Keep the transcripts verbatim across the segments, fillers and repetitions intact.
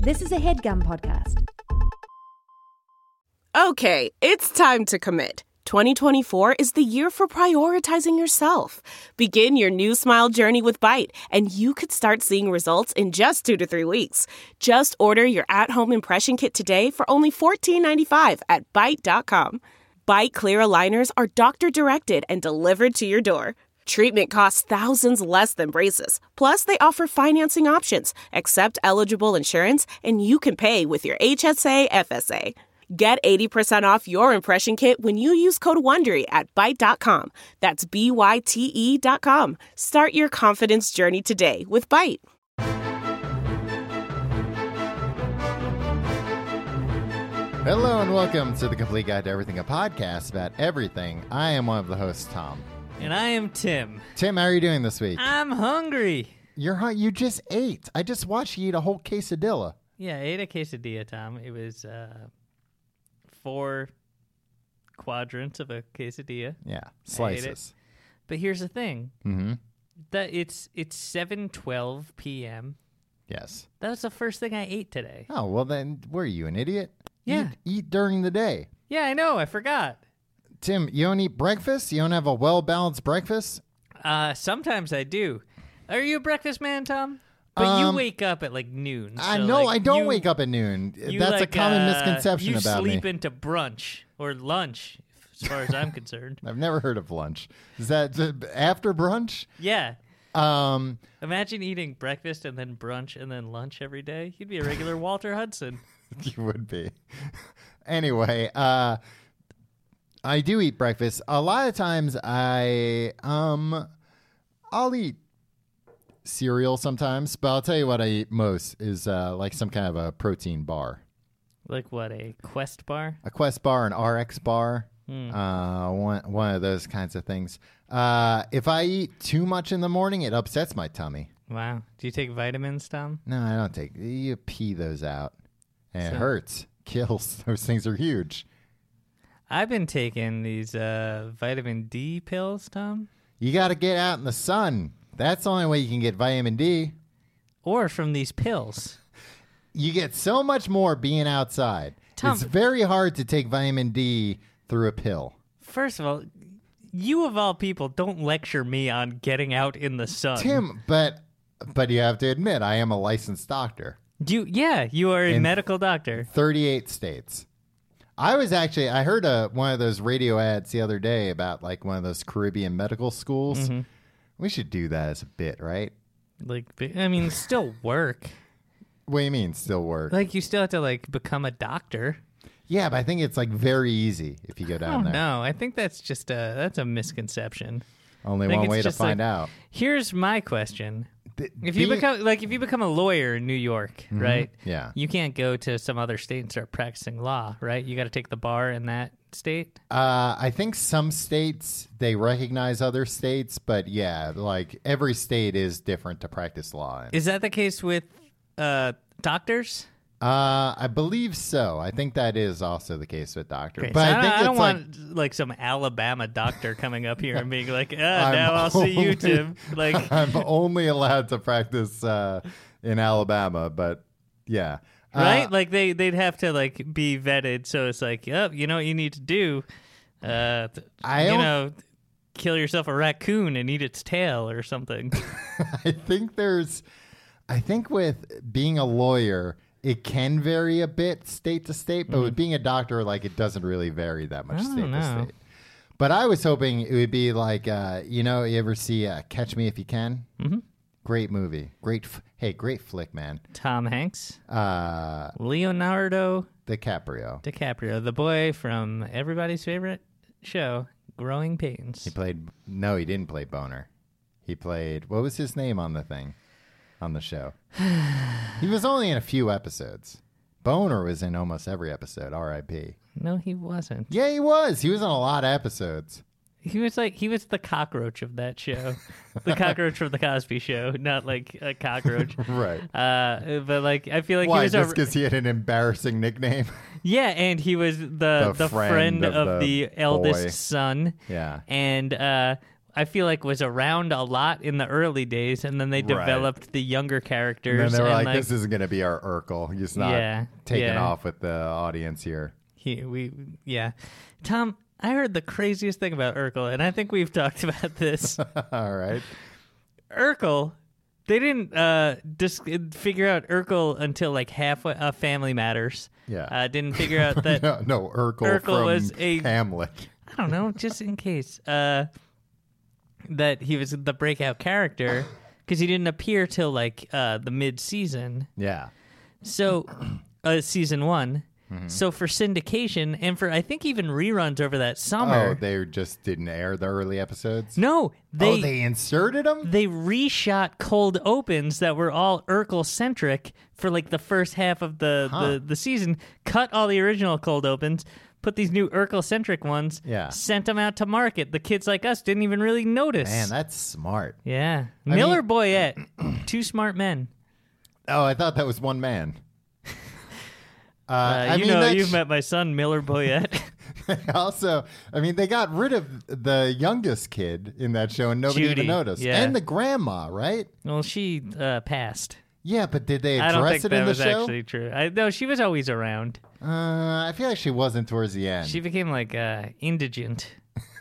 This is a HeadGum podcast. Okay, it's time to commit. twenty twenty-four is the year for prioritizing yourself. Begin your new smile journey with Byte, and you could start seeing results in just two to three weeks. Just order your at-home impression kit today for only fourteen ninety-five at byte dot com. Byte clear aligners are doctor-directed and delivered to your door. Treatment costs thousands less than braces. Plus, they offer financing options, accept eligible insurance, and you can pay with your H S A F S A. Get eighty percent off your impression kit when you use code WONDERY at byte dot com. That's B Y T E dot com. Start your confidence journey today with Byte. Hello and welcome to the Complete Guide to Everything, a podcast about everything. I am one of the hosts, Tom. And I am Tim. Tim, how are you doing this week? I'm hungry. You're hungry? You just ate. I just watched you eat a whole quesadilla. Yeah, I ate a quesadilla, Tom. It was uh, four quadrants of a quesadilla. Yeah, I ate it. slices. But here's the thing. Mm-hmm. That it's it's seven twelve p.m. Yes. That was the first thing I ate today. Oh, well then, were you an idiot? Yeah. Eat, eat during the day. Yeah, I know. I forgot. Tim, you don't eat breakfast? You don't have a well-balanced breakfast? Uh, sometimes I do. Are you a breakfast man, Tom? But Um, you wake up at like noon. I so, know like, I don't you- wake up at noon. you, That's a like, common uh, misconception you about sleep me. into brunch or lunch, as far as I'm concerned. I've never heard of lunch. Is that uh, after brunch? Yeah. Um, Imagine eating breakfast and then brunch and then lunch every day. You'd be a regular Walter Hudson. you would be. Anyway, uh, I do eat breakfast. A lot of times I, um, I'll eat cereal sometimes, but I'll tell you what I eat most is uh, like some kind of a protein bar. Like what, a Quest bar? A Quest bar, an R X bar, Hmm. uh, one, one of those kinds of things. Uh, if I eat too much in the morning, it upsets my tummy. Wow. Do you take vitamins, Tom? No, I don't take. You pee those out, and So- it hurts, kills. Those things are huge. I've been taking these uh, vitamin D pills, Tom. You got to get out in the sun. That's the only way you can get vitamin D. Or from these pills. You get so much more being outside. Tom- It's very hard to take vitamin D through a pill. First of all, you of all people don't lecture me on getting out in the sun. Tim, but but you have to admit, I am a licensed doctor. You, yeah, you are a In- medical doctor. thirty-eight states. I was actually, I heard a, one of those radio ads the other day about like one of those Caribbean medical schools. Mm-hmm. We should do that as a bit, right? Like, I mean, still work. What do you mean, still work? Like, you still have to, like, become a doctor. Yeah, but I think it's like very easy if you go I down don't there. know. I think that's just a, that's a misconception. Only I think one it's way to just find like- out. Here's my question. Th- If you being- become like if you become a lawyer in New York, right? Yeah. You can't go to some other state and start practicing law, right? You got to take the bar in that state. Uh, I think some states, they recognize other states, but yeah, like every state is different to practice law in. Is that the case with uh, doctors? Uh, I believe so. I think that is also the case with doctors. Okay, But so I I, think don't, I don't it's like, want like some Alabama doctor coming up here and being like, ah, I'm now I'll see you, only- Tim. Like, I'm only allowed to practice uh, in Alabama, but yeah. Uh, right? Like they they'd have to like be vetted. So it's like, yep, you know what you need to do. Uh, th- I you don't- know, kill yourself a raccoon and eat its tail or something. I think there's, I think with being a lawyer, it can vary a bit state to state, but with being a doctor, like it doesn't really vary that much Mm-hmm. I state don't to know. state. But I was hoping it would be like, uh, you know, you ever see uh, Catch Me If You Can? Mhm. Great movie. Great, f- hey, great flick, man. Tom Hanks, Uh, Leonardo DiCaprio. DiCaprio, the boy from everybody's favorite show, Growing Pains. He played, no, he didn't play Boner. He played, what was his name on the thing, on the show? He was only in a few episodes. Boner was in almost every episode, R I P No, he wasn't. Yeah, he was. He was in a lot of episodes. He was like he was the cockroach of that show, the cockroach from the Cosby Show, not like a cockroach. Right. Uh, but like I feel like Why, he was just a, because he had an embarrassing nickname? yeah, and he was the The the, friend friend, of of, the the eldest boy. son. Yeah. And uh, I feel like was around a lot in the early days, and then they Right. developed the younger characters. And then they were and like, "This isn't going to be our Urkel. He's not Yeah, taking yeah. off with the audience here." He, we, yeah. Tom, I heard the craziest thing about Urkel, and I think we've talked about this. All right. Urkel, they didn't uh, dis- figure out Urkel until like halfway. Uh, Family Matters. Yeah. Uh, didn't figure out that. no, no, Urkel, Urkel from was a- Hamlet. I don't know, just in case. Uh, that he was the breakout character because he didn't appear till like uh, the mid-season. Yeah. So, uh, season one. Mm-hmm. So for syndication and for I think even reruns over that Oh, summer. they just didn't air the early episodes? no, they oh, they inserted them? they reshot cold opens that were all Urkel centric for like the first half of the, Huh. the, the season. Cut all the original cold opens, put these new Urkel centric ones. Yeah. Sent them out to market. The kids like us didn't even really notice. Man, that's smart. yeah, I Miller mean- Boyette, two smart men. Oh, I thought that was one man. Uh, Uh, I you mean, know, that you've sh- met my son, Miller Boyette. also, I mean, they got rid of the youngest kid in that show, and nobody Judy, even noticed. yeah. And the grandma, right? well, she uh, passed. Yeah, but did they I don't address think it in that the was show? actually true. I, no, she was always around. Uh, I feel like she wasn't towards the end. She became like uh, indigent.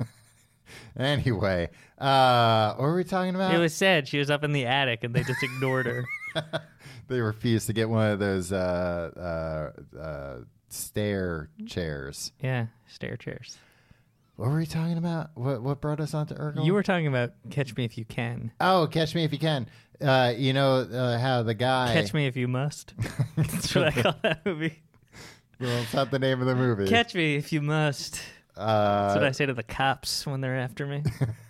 Anyway, uh, what were we talking about? It was sad. She was up in the attic, and they just ignored her. They refused to get one of those uh, uh, uh, stair chairs. Yeah, stair chairs. What were we talking about? What what brought us onto Urkel? You were talking about Catch Me If You Can. Oh, Catch Me If You Can. Uh, you know uh, how the guy... Catch Me If You Must. That's what I call that movie. Well, it's not the name of the movie. Catch Me If You Must. uh, That's what I say to the cops when they're after me.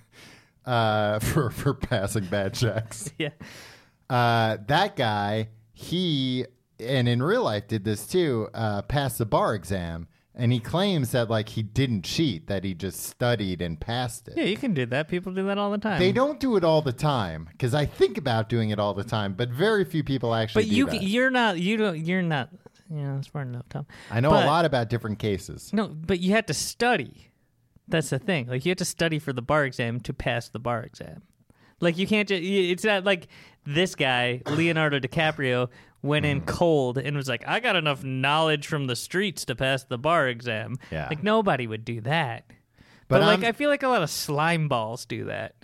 uh, for, for passing bad checks. Yeah. Uh, that guy, he, and in real life did this too, uh, passed the bar exam. And he claims that, like, he didn't cheat, that he just studied and passed it. Yeah, you can do that. People do that all the time. They don't do it all the time, because I think about doing it all the time, but very few people actually But do you, that. you're not. You don't. You're not. You know, smart enough, Tom. I know but- a lot about different cases. No, but you had to study. That's the thing. Like you had to study for the bar exam to pass the bar exam. Like you can't just. It's not like this guy Leonardo DiCaprio went in cold and was like, "I got enough knowledge from the streets to pass the bar exam." Yeah. Like nobody would do that. But But, like I'm- I feel like a lot of slime balls do that.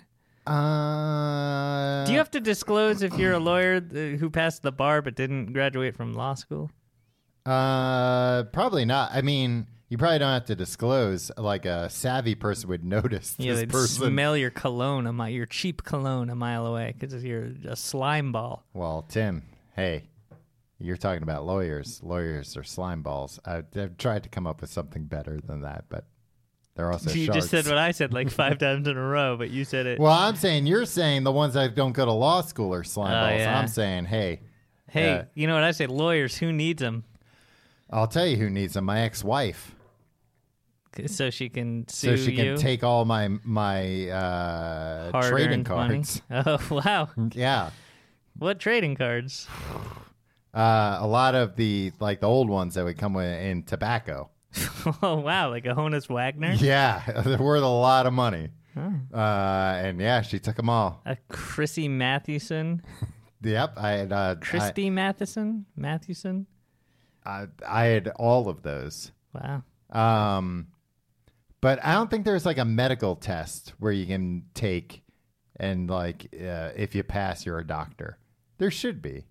Uh, Do you have to disclose if you're a lawyer uh, who passed the bar but didn't graduate from law school? Uh, probably not. I mean, you probably don't have to disclose. Like a savvy person would notice Yeah, this they'd person. smell your cologne a mile, your cheap cologne a mile away because you're a slime ball. Well, Tim, hey, you're talking about lawyers. Lawyers are slime balls. I, I've tried to come up with something better than that, but they're also you sharks. just said what I said like five times in a row, but you said it. Well, I'm saying you're saying the ones that don't go to law school are slime Oh, balls. yeah. I'm saying, hey, hey, uh, you know what I say? Lawyers, who needs them I'll tell you who needs them. My ex-wife, so she can sue so she can you? take all my my uh, Hard-earned trading money? cards. Oh wow! Yeah. What trading cards? Uh, a lot of the like the old ones that would come with in tobacco. Oh wow! Like a Honus Wagner, Yeah, they're worth a lot of money. Uh, and yeah, she took them all. a Chrissy Mathewson, Yep, I had. Uh, Christy Matheson, Mathewson. I, I, I had all of those. Wow. Um, but I don't think there's like a medical test where you can take and like uh, if you pass, you're a doctor. There should be.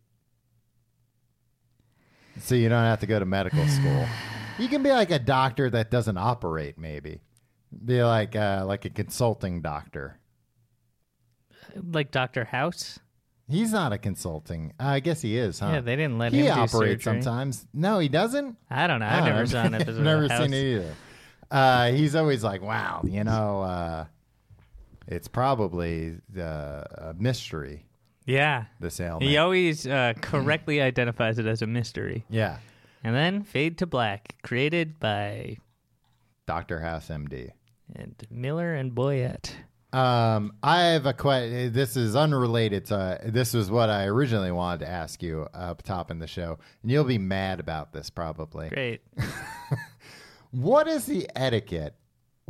So you don't have to go to medical school. You can be like a doctor that doesn't operate, maybe. Be like uh, like a consulting doctor. Like Doctor House. He's not a consulting. Uh, I guess he is, huh? Yeah, they didn't let he him do operates surgery. sometimes. No, he doesn't. I don't know. I I've don't never know. saw an episode. I've never of House. seen it either. Uh, he's always like, wow, you know, uh, it's probably uh, a mystery, Yeah. this ailment. He always uh, correctly identifies it as a mystery. Yeah. And then Fade to Black, created by Doctor House, M D. and Miller and Boyette. Um, I have a question. This is unrelated to, this was what I originally wanted to ask you up top in the show. And you'll be mad about this probably. Great. What is the etiquette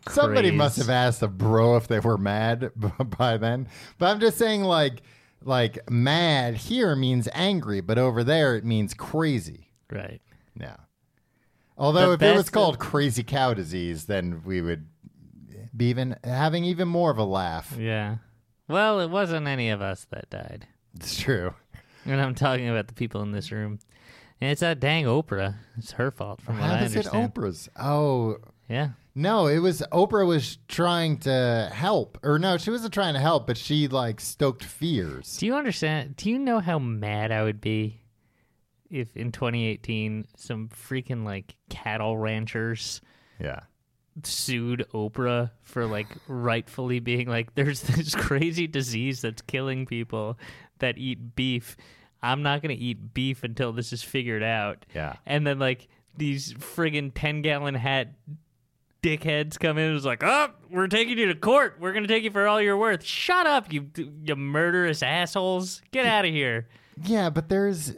Somebody craze. must have asked a bro if they were mad by then. But I'm just saying, like, like mad here means angry, but over there it means crazy. Right. Yeah. Although The if it was best- called crazy cow disease, then we would be even having even more of a laugh. Yeah. Well, it wasn't any of us that died. It's true. And I'm talking about the people in this room. And it's that dang Oprah. It's her fault, from what How I is it understand. Oprah's? Oh, Yeah. no, it was Oprah was trying to help. Or no, she wasn't trying to help, but she like stoked fears. Do you understand? Do you know how mad I would be if in twenty eighteen some freaking like cattle ranchers Yeah. sued Oprah for like rightfully being like, there's this crazy disease that's killing people that eat beef. I'm not going to eat beef until this is figured out. Yeah. And then like these friggin' ten gallon hat dickheads come in and was like, oh, we're taking you to court. We're going to take you for all you're worth. Shut up, you you murderous assholes. Get out of here. Yeah, but there's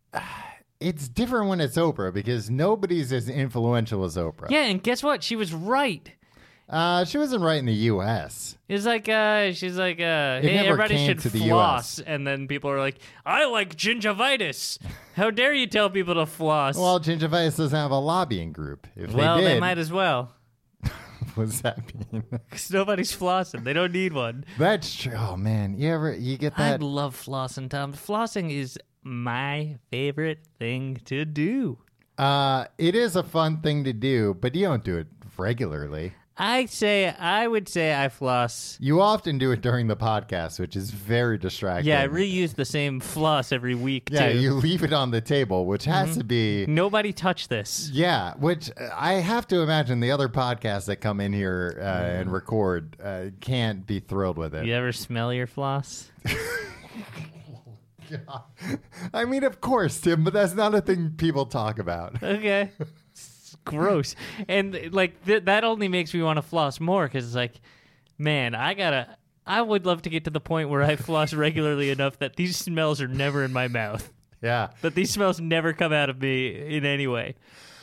it's different when it's Oprah because nobody's as influential as Oprah. Yeah, and guess what? She was right. Uh, she wasn't right in the U S. It's like, uh, she's like, uh, It hey, never everybody came should to the U S. floss. And then people are like, I like gingivitis. How dare you tell people to floss? Well, gingivitis doesn't have a lobbying group. If well, they they did, might as well. what does that mean? Because nobody's flossing. They don't need one. That's true. Oh man, you ever you get I that? love flossing, Tom. Flossing is my favorite thing to do. Uh, it is a fun thing to do, but you don't do it regularly. I say, I would say I floss. You often do it during the podcast, which is very distracting. Yeah, I reuse the same floss every week, Yeah, too. you leave it on the table, which has to be. Nobody touch this. Yeah, which uh, I have to imagine the other podcasts that come in here uh, and record uh, can't be thrilled with it. You ever smell your floss? I mean, of course, Tim, but that's not a thing people talk about. Okay. It's gross. And like th- that only makes me want to floss more because it's like, man, I gotta. I would love to get to the point where I floss regularly enough that these smells are never in my mouth. Yeah. That these smells never come out of me in any way.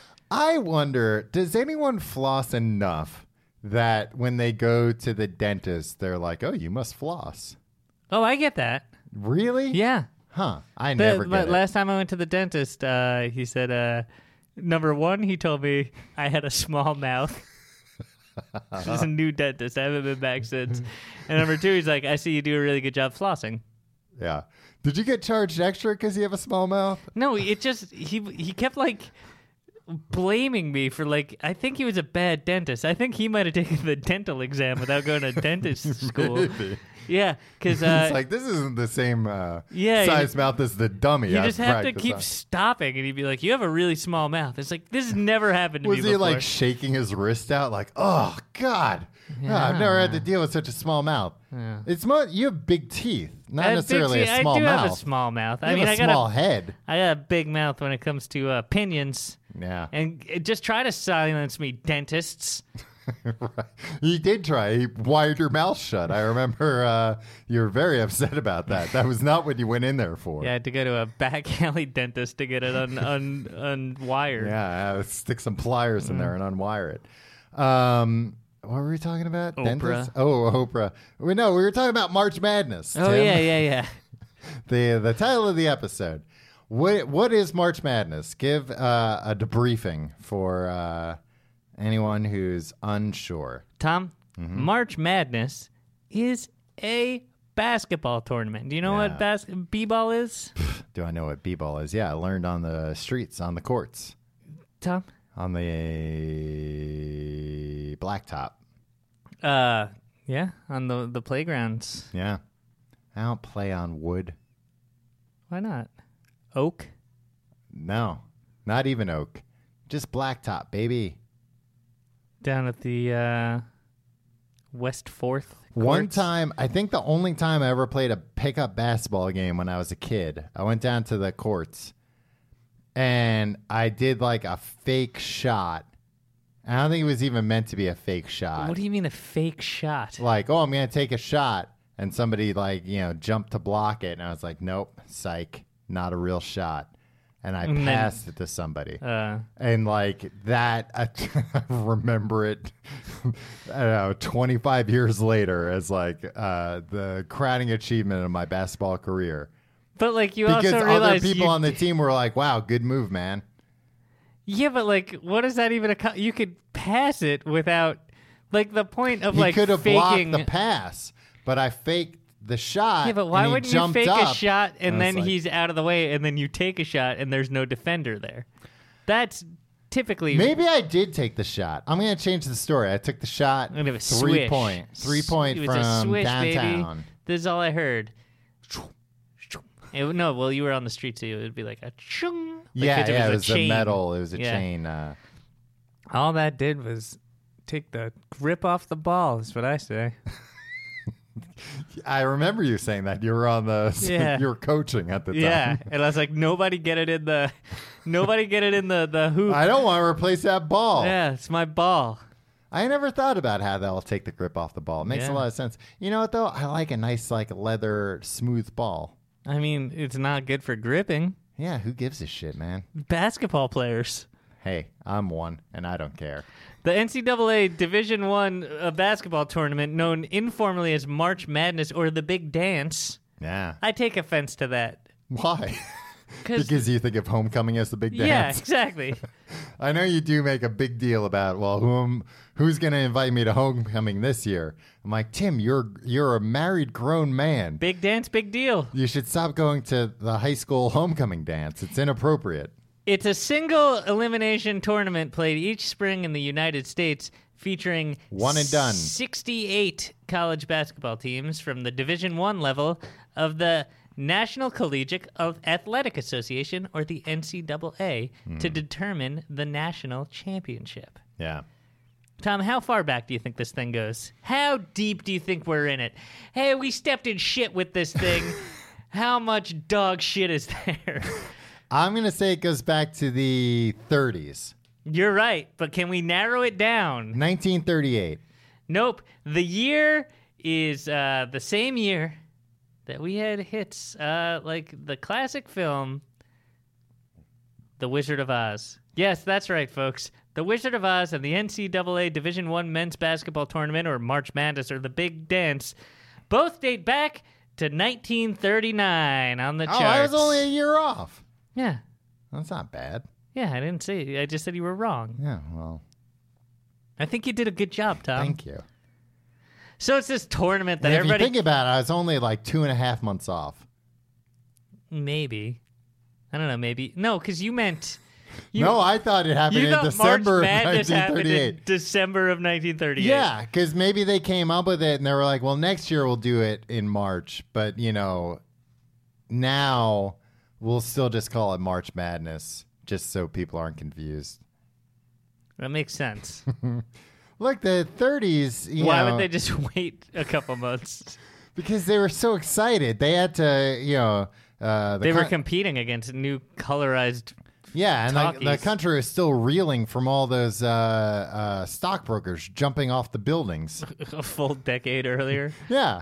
I wonder, does anyone floss enough that when they go to the dentist, they're like, oh, you must floss? Oh, I get that. Really? Yeah. Huh. I The- never la- get it. last time I went to the dentist, uh, he said, uh, number one, he told me I had a small mouth. He's a new dentist. I haven't been back since. And number two, he's like, I see you do a really good job flossing. Yeah. Did you get charged extra because you have a small mouth? No, it just he he kept like blaming me for like I think he was a bad dentist. I think he might have taken the dental exam without going to dentist school. Maybe. Yeah, because uh, It's like, this isn't the same uh, Yeah, size mouth as the dummy. you I've just have to practiced keep on. stopping, and he'd be like, "You have a really small mouth." It's like this has never happened to Was me he before. like shaking his wrist out like, oh, God. Ah, I've never had to deal with such a small mouth. Yeah. It's mo- You have big teeth, not I have necessarily big a teeth. small I do mouth. have a small mouth. You I mean, have a I got small a, head. I got a big mouth when it comes to uh, opinions. Yeah. And uh, just try to silence me, dentists. Right. He did try. He wired your mouth shut. I remember uh, you were very upset about that. That was not what you went in there for. Yeah, I had to go to a back alley dentist to get it un, un, unwired. Yeah, uh, stick some pliers in there and unwire it. Um, what were we talking about? Oprah. Dentist? Oh, Oprah. We no, we were talking about March Madness. Oh, Tim. yeah, yeah, yeah. The the title of the episode. What what is March Madness? Give uh, a debriefing for uh, anyone who's unsure. Tom, Mm-hmm. March Madness is a basketball tournament. Do you know Yeah. what bas- b-ball is? Do I know what b-ball is? Yeah, I learned on the streets, on the courts, Tom? on the blacktop. Uh, yeah, on the, the playgrounds. Yeah. I don't play on wood. Why not? Oak? No, not even oak. Just blacktop, baby. Down at the uh, West Fourth. One courts? time, I think the only time I ever played a pickup basketball game when I was a kid, I went down to the courts and I did like a fake shot. I don't think it was even meant to be a fake shot. What do you mean a fake shot? Like, oh, I'm going to take a shot. And somebody like, you know, jumped to block it. And I was like, nope, psych, not a real shot. and I And then- passed it to somebody. Uh, And like that, I remember it, I don't know, twenty-five years later as like uh, the crowning achievement of my basketball career. but like you Because also other realize people you, on the team were like, wow, good move, man. yeah, but like, what is that even? A, you could pass it without, like, the point of He like could have faking. blocked the pass, but I faked the shot. Yeah, but why and he wouldn't you jumped fake up, a shot and I was then like- he's out of the way and then you take a shot and there's no defender there? That's typically Maybe I did take the shot. I'm going to change the story. I took the shot. And it was three swish. point, three point It from was a swish, downtown. baby. This is all I heard. It, no, well, you were on the street, so it would be like a chung. Like, Yeah, 'cause yeah, it it was, was a a chain. metal. It was a Yeah. chain. Uh, All that did was take the grip off the ball. Is what I say. I remember you saying that you were on the. Yeah. you were coaching at the time. Yeah, and I was like, nobody get it in the, nobody get it in the the hoop. I don't want to replace that ball. Yeah, it's my ball. I never thought about how that'll take the grip off the ball. It makes Yeah. a lot of sense. You know what though? I like a nice like leather smooth ball. I mean, it's not good for gripping. Yeah, who gives a shit, man? Basketball players. Hey, I'm one, and I don't care. The N C double A Division One uh, basketball tournament, known informally as March Madness or the Big Dance. Yeah. I take offense to that. Why? 'Cause- Because you think of homecoming as the big Yeah, dance. exactly. I know you do make a big deal about, well, who am, who's going to invite me to homecoming this year? I'm like, Tim, you're you're a married grown man. Big dance, big deal. You should stop going to the high school homecoming dance. It's inappropriate. It's a single elimination tournament played each spring in the United States, featuring One and done. sixty-eight college basketball teams from the Division One level of the National Collegiate of Athletic Association, or the N C double A, Hmm. to determine the national championship. Yeah. Tom, how far back do you think this thing goes? How deep do you think we're in it? Hey, we stepped in shit with this thing. How much dog shit is there? I'm going to say it goes back to the thirties. You're right, but can we narrow it down? nineteen thirty-eight. Nope. The year is uh, the same year that we had hits uh, like the classic film, The Wizard of Oz. Yes, that's right, folks. The Wizard of Oz and the N C double A Division One Men's Basketball Tournament, or March Madness, or the Big Dance, both date back to nineteen thirty-nine on the Oh, charts. I was only a year off. Yeah. That's not bad. Yeah, I didn't say I just said you were wrong. Yeah, well, I think you did a good job, Tom. thank you. So it's this tournament that And if everybody... you think about it, I was only like two and a half months off. Maybe. I don't know, maybe. No, because you meant... You, no, I thought it happened you in thought December March of Madness nineteen happened in thirty-eight. December of nineteen thirty-eight. Yeah, because maybe they came up with it and they were like, well, next year we'll do it in March. But, you know, now we'll still just call it March Madness just so people aren't confused. That makes sense. Look, the thirties, you Why know, would they just wait a couple months? because they were so excited. They had to, you know, uh, the They were coun- competing against new colorized... yeah, and the, the talkies. country was still reeling from all those uh, uh, stockbrokers jumping off the buildings. a full decade earlier. Yeah.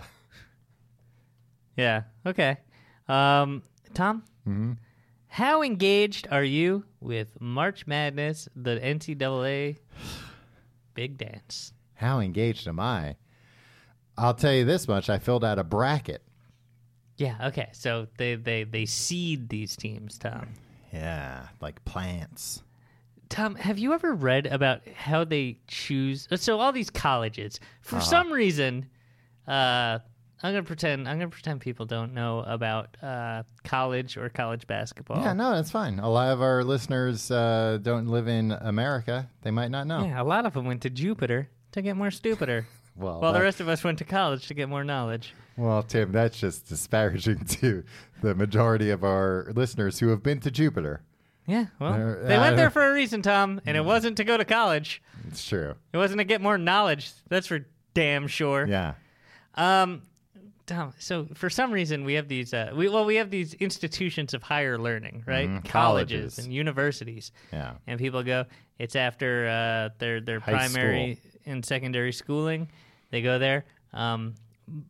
Yeah, okay. Um, Tom? Mm-hmm. How engaged are you with March Madness, the N C double A Big Dance? How engaged am I? I'll tell you this much. I filled out a bracket. Yeah, okay. So they, they, they seed these teams, Tom. Yeah, like plants. Tom, have you ever read about how they choose? So all these colleges, for some reason, uh, I'm gonna pretend I'm gonna pretend people don't know about uh, college or college basketball. Yeah, no, that's fine. A lot of our listeners uh, don't live in America. They might not know. Yeah, a lot of them went to Jupiter to get more stupider, Well, while the that- rest of us went to college to get more knowledge. well, Tim, that's just disparaging to the majority of our listeners who have been to Jupiter. Yeah, well, They're- they uh, went there for a reason, Tom, and it wasn't to go to college. It's true. It wasn't to get more knowledge. That's for damn sure. Yeah. Um, Tom, so for some reason we have these, uh, we well we have these institutions of higher learning, right? Mhm, Colleges colleges. and universities, Yeah. and people go. It's after uh, their their High primary and secondary schooling. They go there. Um,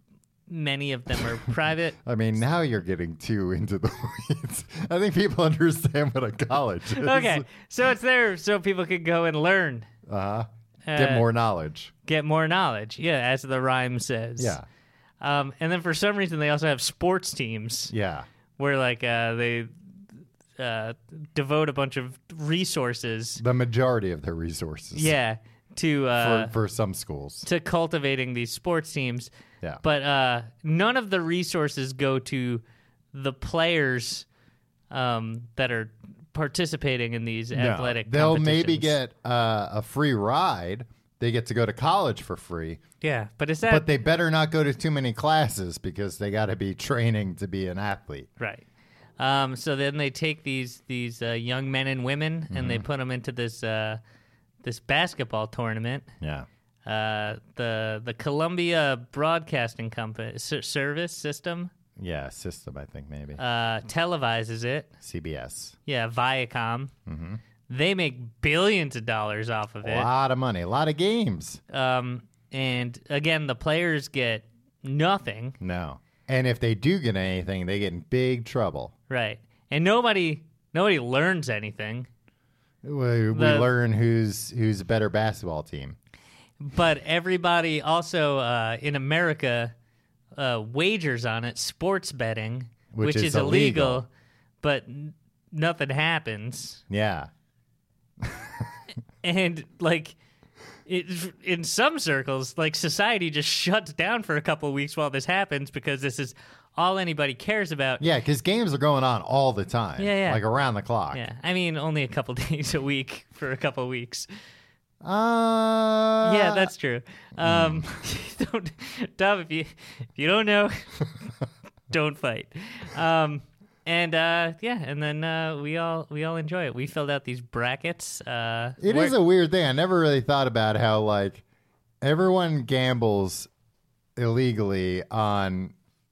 many of them are private. I mean, now you're getting too into the weeds. I think people understand what a college is. Okay, so it's there so people could go and learn. Uh-huh. Get Uh, more knowledge. Get more knowledge. Yeah, as the rhyme says. Yeah. Um, and then for some reason they also have sports teams Yeah. where like uh, they uh, devote a bunch of resources. The majority of their resources. Yeah, to uh, For, for some schools. to cultivating these sports teams. Yeah. But uh, none of the resources go to the players um, that are participating in these No. athletic They'll maybe competitions. get uh, a free ride. They get to go to college for free. Yeah, but is that But they better not go to too many classes because they got to be training to be an athlete. right? Um, so then they take these these uh, young men and women and Mm-hmm. they put them into this uh, this basketball tournament. Yeah. Uh, the the Columbia Broadcasting Company Service System Yeah, system, I think, maybe. uh, televises it. C B S. Yeah, Viacom. Mm-hmm. They make billions of dollars off of A it. lot of money, a lot of games. Um, and again, the players get nothing, No. And if they do get anything, they get in big trouble. right? And nobody nobody learns anything. We, we The- learn who's who's a better basketball team. But everybody also uh, in America uh, wagers on it, sports betting, Which which, is is, illegal, illegal. but n- nothing happens. Yeah. And like it, in some circles, like society just shuts down for a couple of weeks while this happens because this is all anybody cares about. Yeah, because games are going on all the time. Yeah, yeah. Like around the clock. Yeah, I mean only a couple days a week for a couple of weeks. Uh, Yeah, that's true. Um, don't, Dom, if you if you don't know, don't fight. Um, and uh, yeah, and then uh, we all we all enjoy it. We filled out these brackets. Uh, It is a weird thing. I never really thought about how, like, everyone gambles illegally on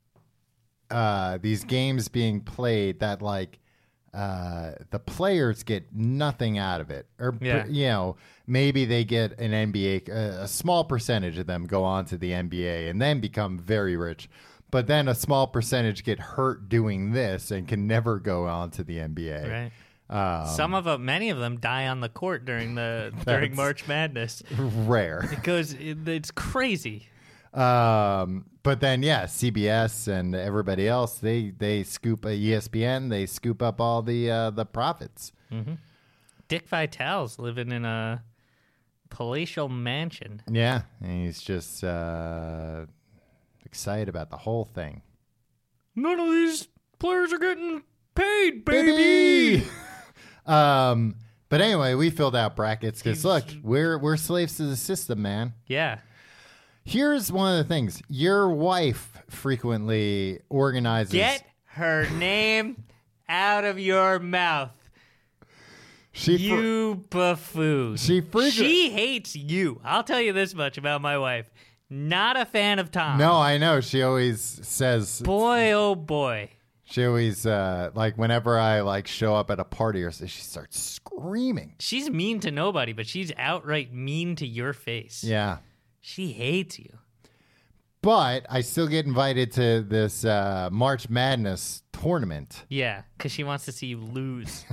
uh, these games being played that, like, uh, the players get nothing out of it. Or, Yeah. you know, maybe they get an N B A, a, a small percentage of them go on to the N B A and then become very rich. But then a small percentage get hurt doing this and can never go on to the N B A. right. Um, Some of them, many of them, die on the court during the during That's- March Madness rare. because it, it's crazy. Um, but then, yeah, C B S and everybody else, they they scoop uh, E S P N, they scoop up all the uh, the profits. Dick Vitale's living in a palatial mansion. Yeah, and he's just uh, excited about the whole thing. None of these players are getting paid, baby. Baby! um, but anyway, we filled out brackets because look, we're we're slaves to the system, man. Yeah. Here's one of the things: your wife frequently organizes. Get her name out of your mouth. she fr- You buffoon. She frequent- She hates you. I'll tell you this much about my wife. Not a fan of Tom. No, I know. She always says. Boy, oh boy. She always uh, like whenever I like show up at a party or so, she starts screaming. She's mean to nobody, but she's outright mean to your face. Yeah, She hates you. but I still get invited to this uh, March Madness tournament. Yeah, because she wants to see you lose.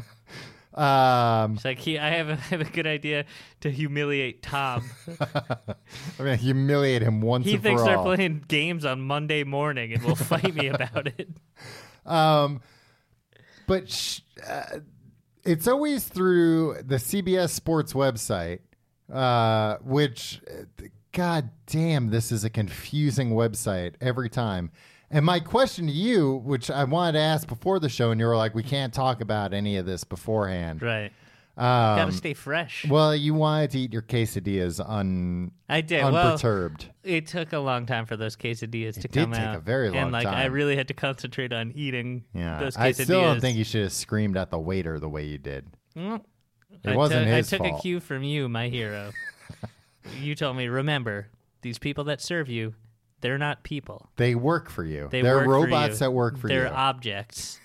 Um, It's like, he, I, have a, I have a good idea to humiliate Tom. I'm gonna humiliate him once He and thinks for they're all. playing games on Monday morning and will fight me about it. Um, but sh- uh, it's always through the C B S Sports website, uh, which, uh, god damn, this is a confusing website every time. And my question to you, which I wanted to ask before the show, and you were like, we can't talk about any of this beforehand. Right. Um, Gotta stay fresh. well, you wanted to eat your quesadillas un- I did. Well, unperturbed. it took a long time for those quesadillas to did come take out. a very long and like I time. really had to concentrate on eating yeah, those quesadillas. I still don't think you should have screamed at the waiter the way you did. Well, It I wasn't took- his I took fault. a cue from you, my hero. You told me, remember, these people that serve you, they're not people. They work for you. They They're work robots for you. that work for They're you. objects.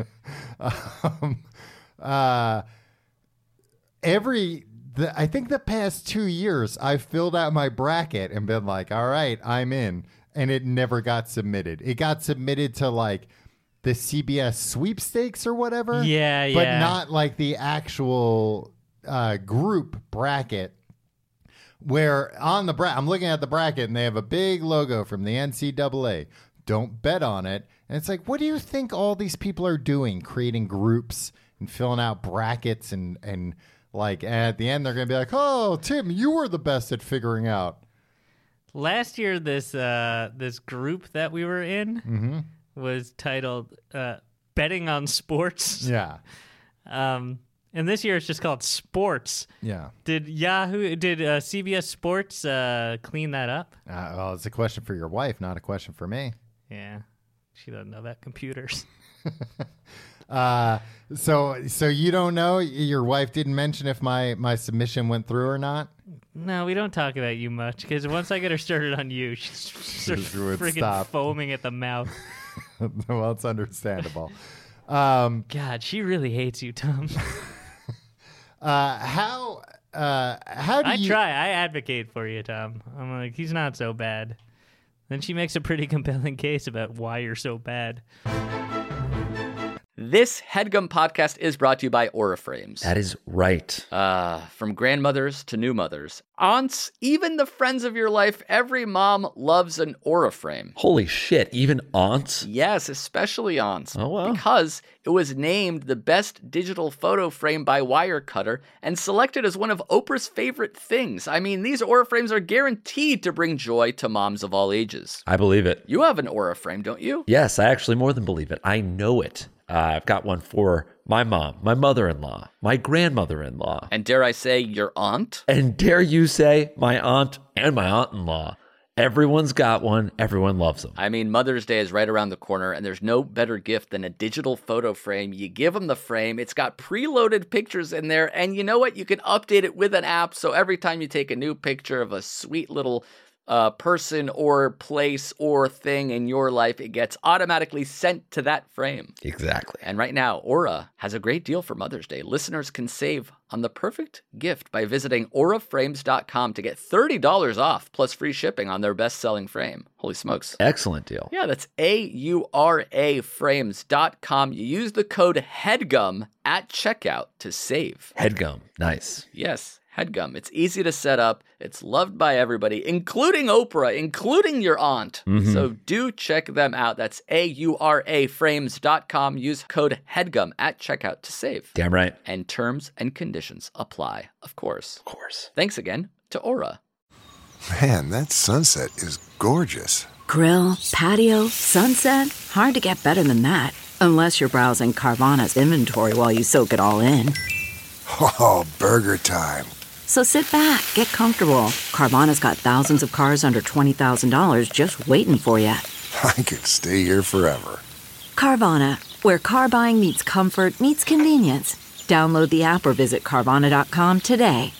um, uh, every, the, I think the past two years, I've filled out my bracket and been like, all right, I'm in. and it never got submitted. It got submitted to like the C B S sweepstakes or whatever. Yeah, but yeah. not like the actual uh, group bracket. Where on the bracket, I'm looking at the bracket and they have a big logo from the N C double A. Don't bet on it. And it's like, what do you think all these people are doing? Creating groups and filling out brackets and, and like, and at the end, they're going to be like, oh, Tim, you were the best at figuring out. Last year, this uh, this group that we were in Mm-hmm. was titled uh, Betting on Sports. Yeah. Um, and this year it's just called Sports. Yeah. Did Yahoo, did uh, C B S Sports uh, clean that up? Uh, well, it's a question for your wife, not a question for me. Yeah. She doesn't know about computers. Uh, so, so you don't know? Your wife didn't mention if my, my submission went through or not? No, we don't talk about you much because once I get her started on you, she's starts She would freaking stop. foaming at the mouth. Well, it's understandable. Um, God, she really hates you, Tom. uh, how, uh, how do I you... try. I advocate for you, Tom. I'm like, he's not so bad. Then she makes a pretty compelling case about why you're so bad. This HeadGum podcast is brought to you by Aura Frames. That is right. Uh, from grandmothers to new mothers, aunts, even the friends of your life, every mom loves an Aura Frame. Holy shit, even aunts? Yes, especially aunts. Oh, wow. Because it was named the best digital photo frame by Wirecutter and selected as one of Oprah's favorite things. I mean, these Aura Frames are guaranteed to bring joy to moms of all ages. I believe it. You have an Aura Frame, don't you? Yes, I actually more than believe it. I know it. Uh, I've got one for my mom, my mother-in-law, my grandmother-in-law, And dare I say, your aunt? and dare you say my aunt and my aunt-in-law. Everyone's got one. Everyone loves them. I mean, Mother's Day is right around the corner, and there's no better gift than a digital photo frame. You give them the frame, it's got preloaded pictures in there, and you know what? You can update it with an app, so every time you take a new picture of a sweet little uh, person or place or thing in your life, it gets automatically sent to that frame. Exactly. And right now, Aura has a great deal for Mother's Day. Listeners can save on the perfect gift by visiting aura frames dot com to get thirty dollars off plus free shipping on their best-selling frame. Holy smokes. Excellent deal. Yeah, that's A U R A frames dot com. You use the code HEADGUM at checkout to save. Headgum. Nice. Yes, HEADGUM. It's easy to set up. It's loved by everybody, including Oprah, including your aunt. Mhm. So do check them out. That's A U R A frames dot com. Use code HEADGUM at checkout to save. Damn right. And terms and conditions apply, of course. Of course. Thanks again to Aura. Man, that sunset is gorgeous. Grill, patio, sunset. Hard to get better than that. Unless you're browsing Carvana's inventory while you soak it all in. Oh, burger time. So sit back, get comfortable. Carvana's got thousands of cars under twenty thousand dollars just waiting for you. I could stay here forever. Carvana, where car buying meets comfort, meets convenience. Download the app or visit Carvana dot com today.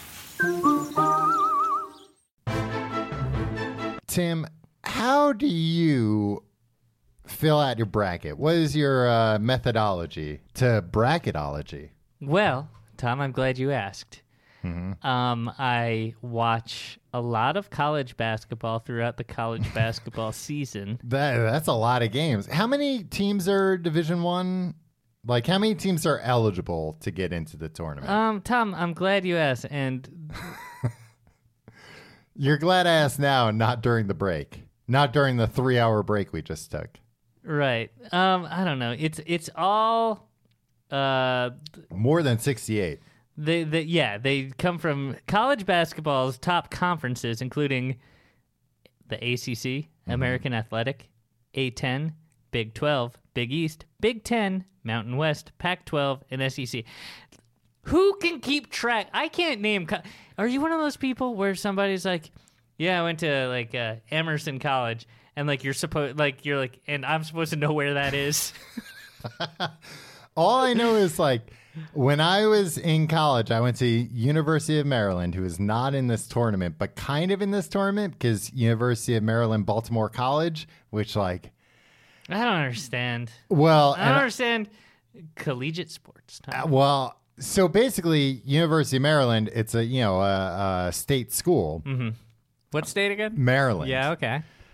Tim, how do you fill out your bracket? What is your uh, methodology to bracketology? Well, Tom, I'm glad you asked. Mm-hmm. Um, I watch a lot of college basketball throughout the college basketball season. That, that's a lot of games. How many teams are Division One? Like, how many teams are eligible to get into the tournament? Um, Tom, I'm glad you asked, and You're glad I asked now and not during the break. Not during the three-hour break we just took. right. Um, I don't know. It's it's all uh More than sixty-eight. they they yeah, they come from college basketball's top conferences, including the A C C, American Athletic, A ten, Big twelve, Big East, Big ten, Mountain West, Pac twelve, and S E C. Who can keep track? I can't name. Co- Are you one of those people where somebody's like, "Yeah, I went to like uh, Emerson College," and like you're supposed, like you're like, and I'm supposed to know where that is? All I know is, like, when I was in college, I went to University of Maryland, who is not in this tournament, but kind of in this tournament because University of Maryland, Baltimore College, which, like, I don't understand. well, I don't and- understand collegiate sports. Tom. Uh, well, so basically, University of Maryland, it's a, you know, a, a state school, What state again? Maryland. Yeah, okay.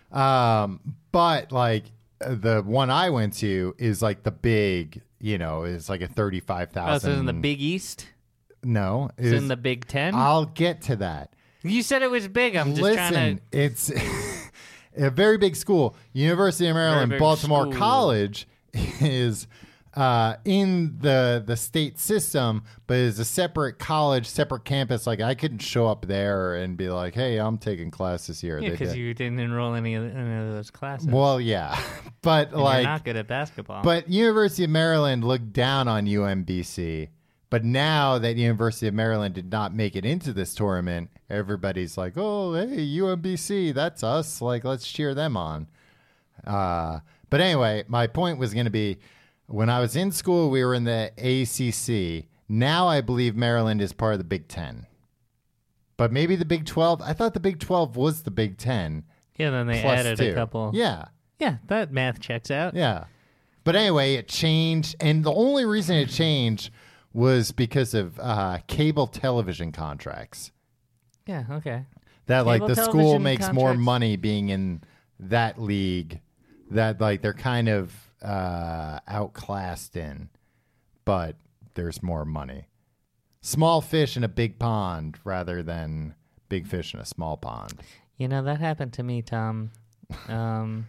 Um, but like the one I went to is like the big, you know, is like a thirty-five thousand. Oh, so it's in the Big East? No. It's in the Big Ten? I'll get to that. You said it was big. I'm just Listen, trying to... it's a very big school. University of Maryland, big Baltimore school. College is uh, in the the state system, but is a separate college, separate campus. Like I couldn't show up there and be like, "Hey, I'm taking classes here." Yeah, They because did. you didn't enroll any of, any of those classes. Well, yeah, but And like, you're not good at basketball. but University of Maryland looked down on U M B C. But now that University of Maryland did not make it into this tournament, everybody's like, "Oh, hey, U M B C, that's us. Like, let's cheer them on." Uh, but anyway, my point was going to be, when I was in school, we were in the A C C. Now I believe Maryland is part of the Big Ten. But maybe the Big twelve. I thought the Big twelve was the Big Ten. yeah, then they plus added two. a couple. Yeah. Yeah, that math checks out. Yeah. But anyway, it changed. And the only reason it changed was because of uh, cable television contracts. Yeah, okay. That like Cable the school television makes more contracts? money being in that league that like they're kind of uh, outclassed in, but there's more money. Small fish in a big pond rather than big fish in a small pond. You know, that happened to me, Tom, um,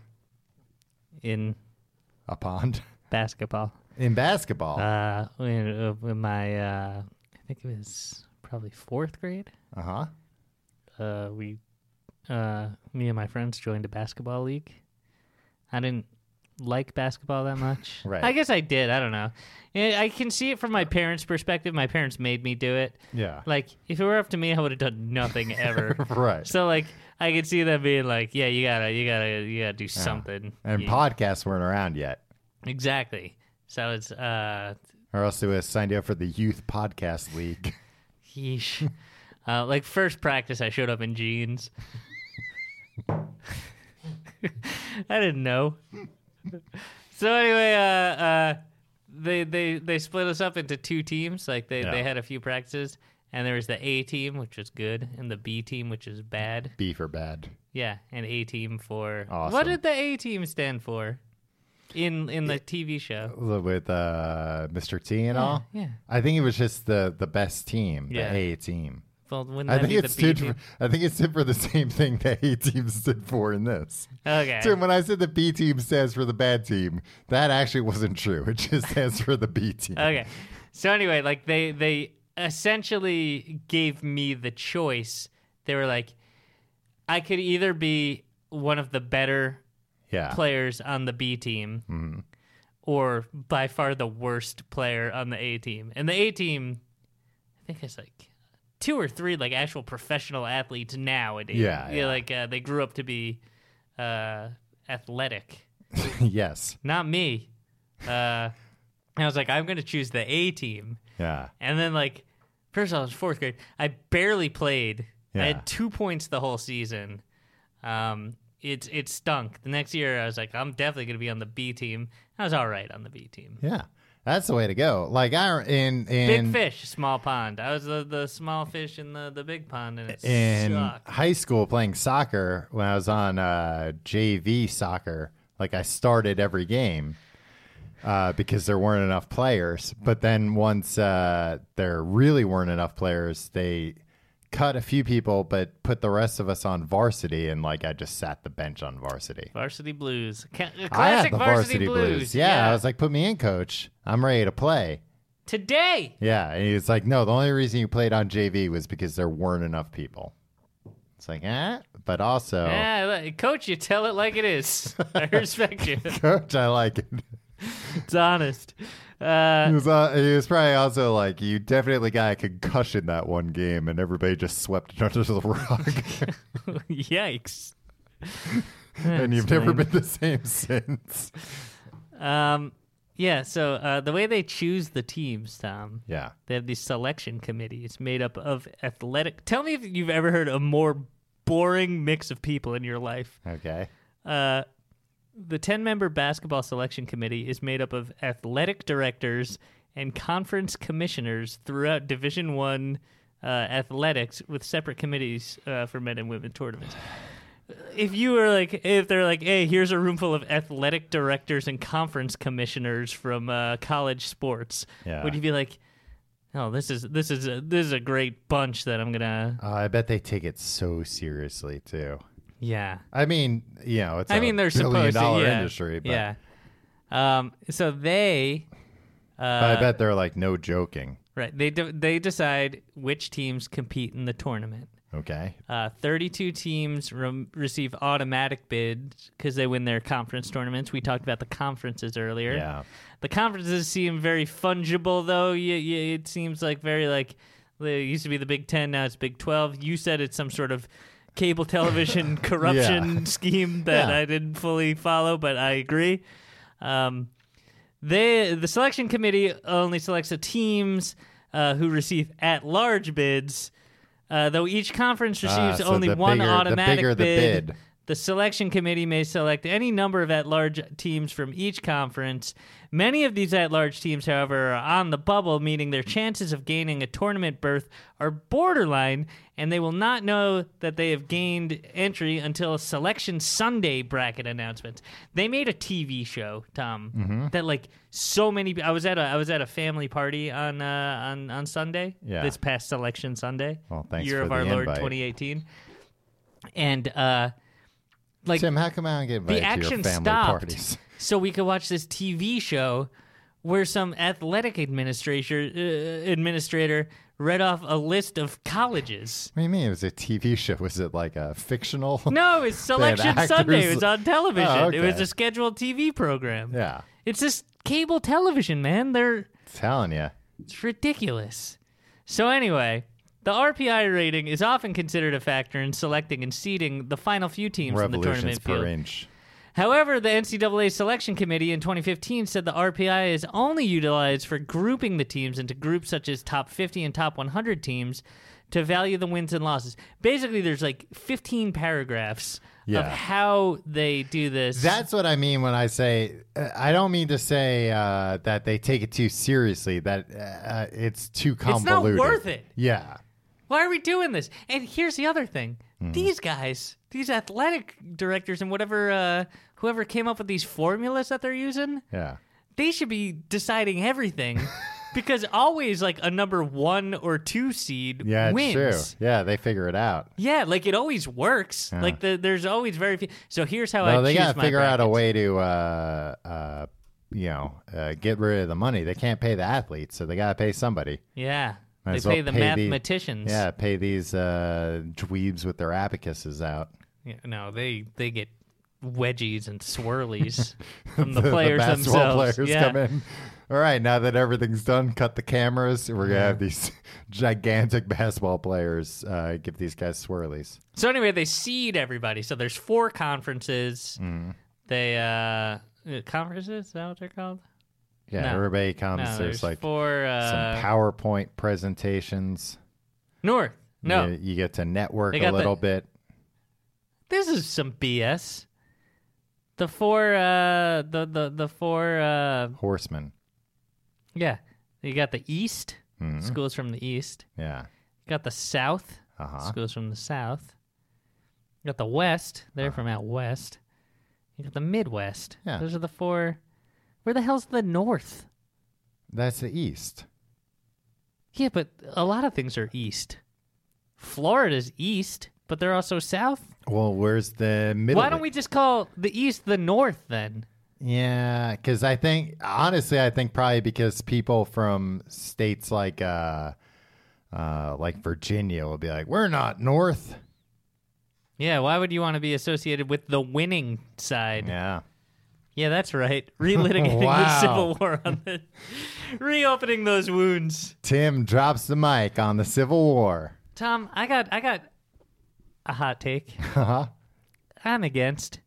in A pond? basketball. In basketball. Uh, in, uh, in my, uh, I think it was probably fourth grade. Uh-huh. Uh, we, uh, me and my friends joined a basketball league. I didn't like basketball that much. Right. I guess I did. I don't know. I I can see it from my parents' perspective. My parents made me do it. Yeah. Like, if it were up to me, I would have done nothing ever. Right. So, like, I could see them being like, "Yeah, you gotta, you gotta, you gotta do something." And You- podcasts weren't around yet. exactly. So it's, uh, Or else they would have signed you up for the Youth Podcast League. yeesh. uh, like first practice, I showed up in jeans. I didn't know. So anyway, uh, uh, they they they split us up into two teams. Like they, Yeah. they had a few practices, and there was the A team, which was good, and the B team, which is bad. B for bad. Yeah, and A team for Awesome. what did the A team stand for in in the T V show? With uh, Mister T and all? Yeah. I think it was just the, the best team, the Yeah. A team. Well, wouldn't I that think be it the B stood team? for, I think it stood for the same thing the A team stood for in this. Okay. So when I said the B team stands for the bad team, that actually wasn't true. It just stands for the B team. Okay. So anyway, like they they essentially gave me the choice. They were like, I could either be one of the better Yeah. players on the B team, or by far the worst player on the A team. And the A team, I think it's like two or three like actual professional athletes nowadays. Yeah, yeah. like uh, they grew up to be uh, athletic. Yes. Not me. Uh, I was like, I'm going to choose the A team. Yeah. And then, like, first I was fourth grade. I barely played. I Yeah. had two points the whole season. Um, it it stunk. The next year, I was like, I'm definitely going to be on the B team. I was all right on the B team. Yeah. That's the way to go. Like I in in Big fish, small pond. I was the, the small fish in the, the big pond, and it in sucked. high school playing soccer when I was on uh, J V soccer. Like I started every game uh, because there weren't enough players. But then once uh, there really weren't enough players, they cut a few people, but put the rest of us on varsity. And like I just sat the bench on varsity. Varsity Blues. Ca- I had Classic the varsity, blues. Yeah, I was like, put me in, coach. I'm ready to play. Today. Yeah, and he was like, no, the only reason you played on J V was because there weren't enough people. It's like, eh, but also, Yeah, look, coach, you tell it like it is. I respect you. coach, I like it. It's honest. Uh, He was, uh, he was probably also like, you definitely got a concussion that one game, and everybody just swept it under the rug. yikes. And you've never been the same since. Um, yeah, so uh, the way they choose the teams, Tom, Yeah. they have these selection committees made up of athletic. Tell me if you've ever heard a more boring mix of people in your life. Okay. Uh, the ten-member basketball selection committee is made up of athletic directors and conference commissioners throughout Division One uh, athletics, with separate committees uh, for men and women tournaments. if you were like, if they're like, hey, here's a room full of athletic directors and conference commissioners from uh, college sports, Yeah. would you be like, oh, this is this is a, this is a great bunch that I'm gonna, Uh, I bet they take it so seriously too. yeah. I mean, you know, it's I a mean, they're billion supposed dollar to, yeah, industry, but, yeah. Um, so they, but uh, I bet they're like no joking. right, they de- they decide which teams compete in the tournament. Okay. Uh, thirty-two teams re- receive automatic bids because they win their conference tournaments. We talked about the conferences earlier. Yeah. The conferences seem very fungible, though. You, you, it seems like very like it used to be the Big Ten, now it's Big twelve. You said it's some sort of cable television corruption Yeah. scheme that Yeah. I didn't fully follow, but I agree. Um, they the selection committee only selects the teams uh, who receive at-large bids. Uh, though each conference Ah, receives so only the one bigger- the automatic bigger the bid, bid. the selection committee may select any number of at-large teams from each conference. Many of these at-large teams, however, are on the bubble, meaning their chances of gaining a tournament berth are borderline, and they will not know that they have gained entry until Selection Sunday bracket announcements. They made a T V show, Tom, Mm-hmm. that like so many. I was at a I was at a family party on uh, on on Sunday. Yeah. This past Selection Sunday. Well, thanks Year for of the Our Lord invite. twenty eighteen, and uh, like Tim, how come I don't get invited the to your action family stopped parties? so we could watch this T V show where some athletic administrator uh, administrator read off a list of colleges. What do you mean it was a T V show? Was it like a fictional? No, it's Selection actors- Sunday. It was on television. Oh, It was okay. a scheduled T V program. Yeah. It's just cable television, man. They're Telling you. It's ridiculous. So anyway, the R P I rating is often considered a factor in selecting and seeding the final few teams in the Revolutions tournament per field. inch. However, the N C double A Selection Committee in twenty fifteen said the R P I is only utilized for grouping the teams into groups such as top fifty and top one hundred teams to value the wins and losses. Basically, there's like fifteen paragraphs Yeah. of how they do this. That's what I mean when I say, uh, I don't mean to say uh, that they take it too seriously, that uh, it's too It's not convoluted. worth it. Yeah. Why are we doing this? And here's the other thing. Mm-hmm. These guys, these athletic directors and whatever, uh, whoever came up with these formulas that they're using, Yeah. they should be deciding everything because always like a number one or two seed Yeah, it's wins. true. Yeah, they figure it out. Yeah, like it always works. Like the, there's always very few. So here's how No, I they choose got to my figure out a brackets. way to, uh, uh, you know, uh, get rid of the money. They can't pay the athletes, so they got to pay somebody. Yeah, Might they as well pay the pay the- mathematicians. Yeah, pay these uh, dweebs with their abacuses out. Yeah, no, they they get wedgies and swirlies from the The players basketball themselves. players yeah. come in. All right, now that everything's done, cut the cameras. We're gonna have these gigantic basketball players uh, give these guys swirlies. So anyway, they seed everybody. So there's four conferences. Mm-hmm. They uh conferences, is that what they're called? Yeah, No. everybody comes. No, There's there's like four uh some PowerPoint presentations. North. No. you, you get to network They a got the- little bit. This is some B S. The four uh the the the four uh Horsemen. yeah. You got the East, Mhm. schools from the East. Yeah. You got the South, Uh-huh. schools from the South. You got the West, they're Uh-huh. from out west. You got the Midwest. Yeah. Those are the four. Where the hell's the North? That's the East. Yeah, but a lot of things are East. Florida's East, but they're also South. Well, where's the middle? Why don't we just call the East the North then? Yeah, because I think honestly, I think probably because people from states like uh, uh, like Virginia will be like, "We're not North." Yeah, why would you want to be associated with the winning side? Yeah. Yeah, that's right. Relitigating the Wow. Civil War on the reopening those wounds. Tim drops the mic on the Civil War. Tom, I got I got a hot take. Uh-huh. I'm against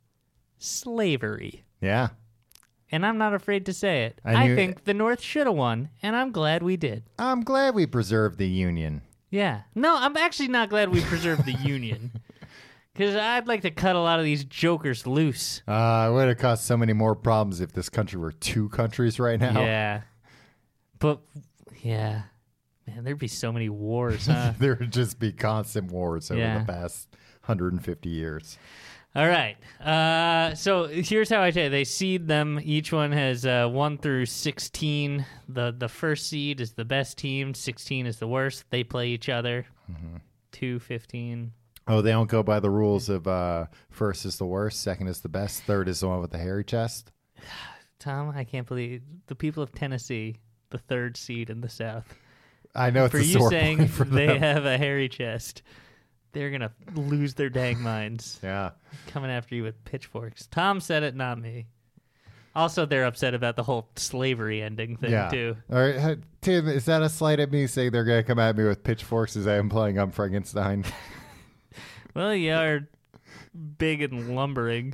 slavery. Yeah. And I'm not afraid to say it. I I, knew- think the North should have won, and I'm glad we did. I'm glad we preserved the Union. Yeah. No, I'm actually not glad we preserved the Union. Because I'd like to cut a lot of these jokers loose. Uh, it would have caused so many more problems if this country were two countries right now. Yeah. But, yeah. Man, there'd be so many wars, huh? There would just be constant wars over Yeah. the past hundred fifty years. All right. Uh, so here's how I tell you. They seed them. Each one has uh, one through sixteen. The the first seed is the best team. sixteen is the worst. They play each other. Mm-hmm. two, fifteen. Oh, they don't go by the rules of uh, first is the worst, second is the best, third is the one with the hairy chest? Tom, I can't believe the people of Tennessee, the third seed in the South. I know it's for a you sore saying point for they them. have a hairy chest. They're going to lose their dang minds. Yeah. Coming after you with pitchforks. Tom said it, not me. Also, they're upset about the whole slavery ending thing, Yeah. too. All right, uh, Tim, is that a slight at me saying they're going to come at me with pitchforks as I am playing on Frankenstein? Well, you are big and lumbering.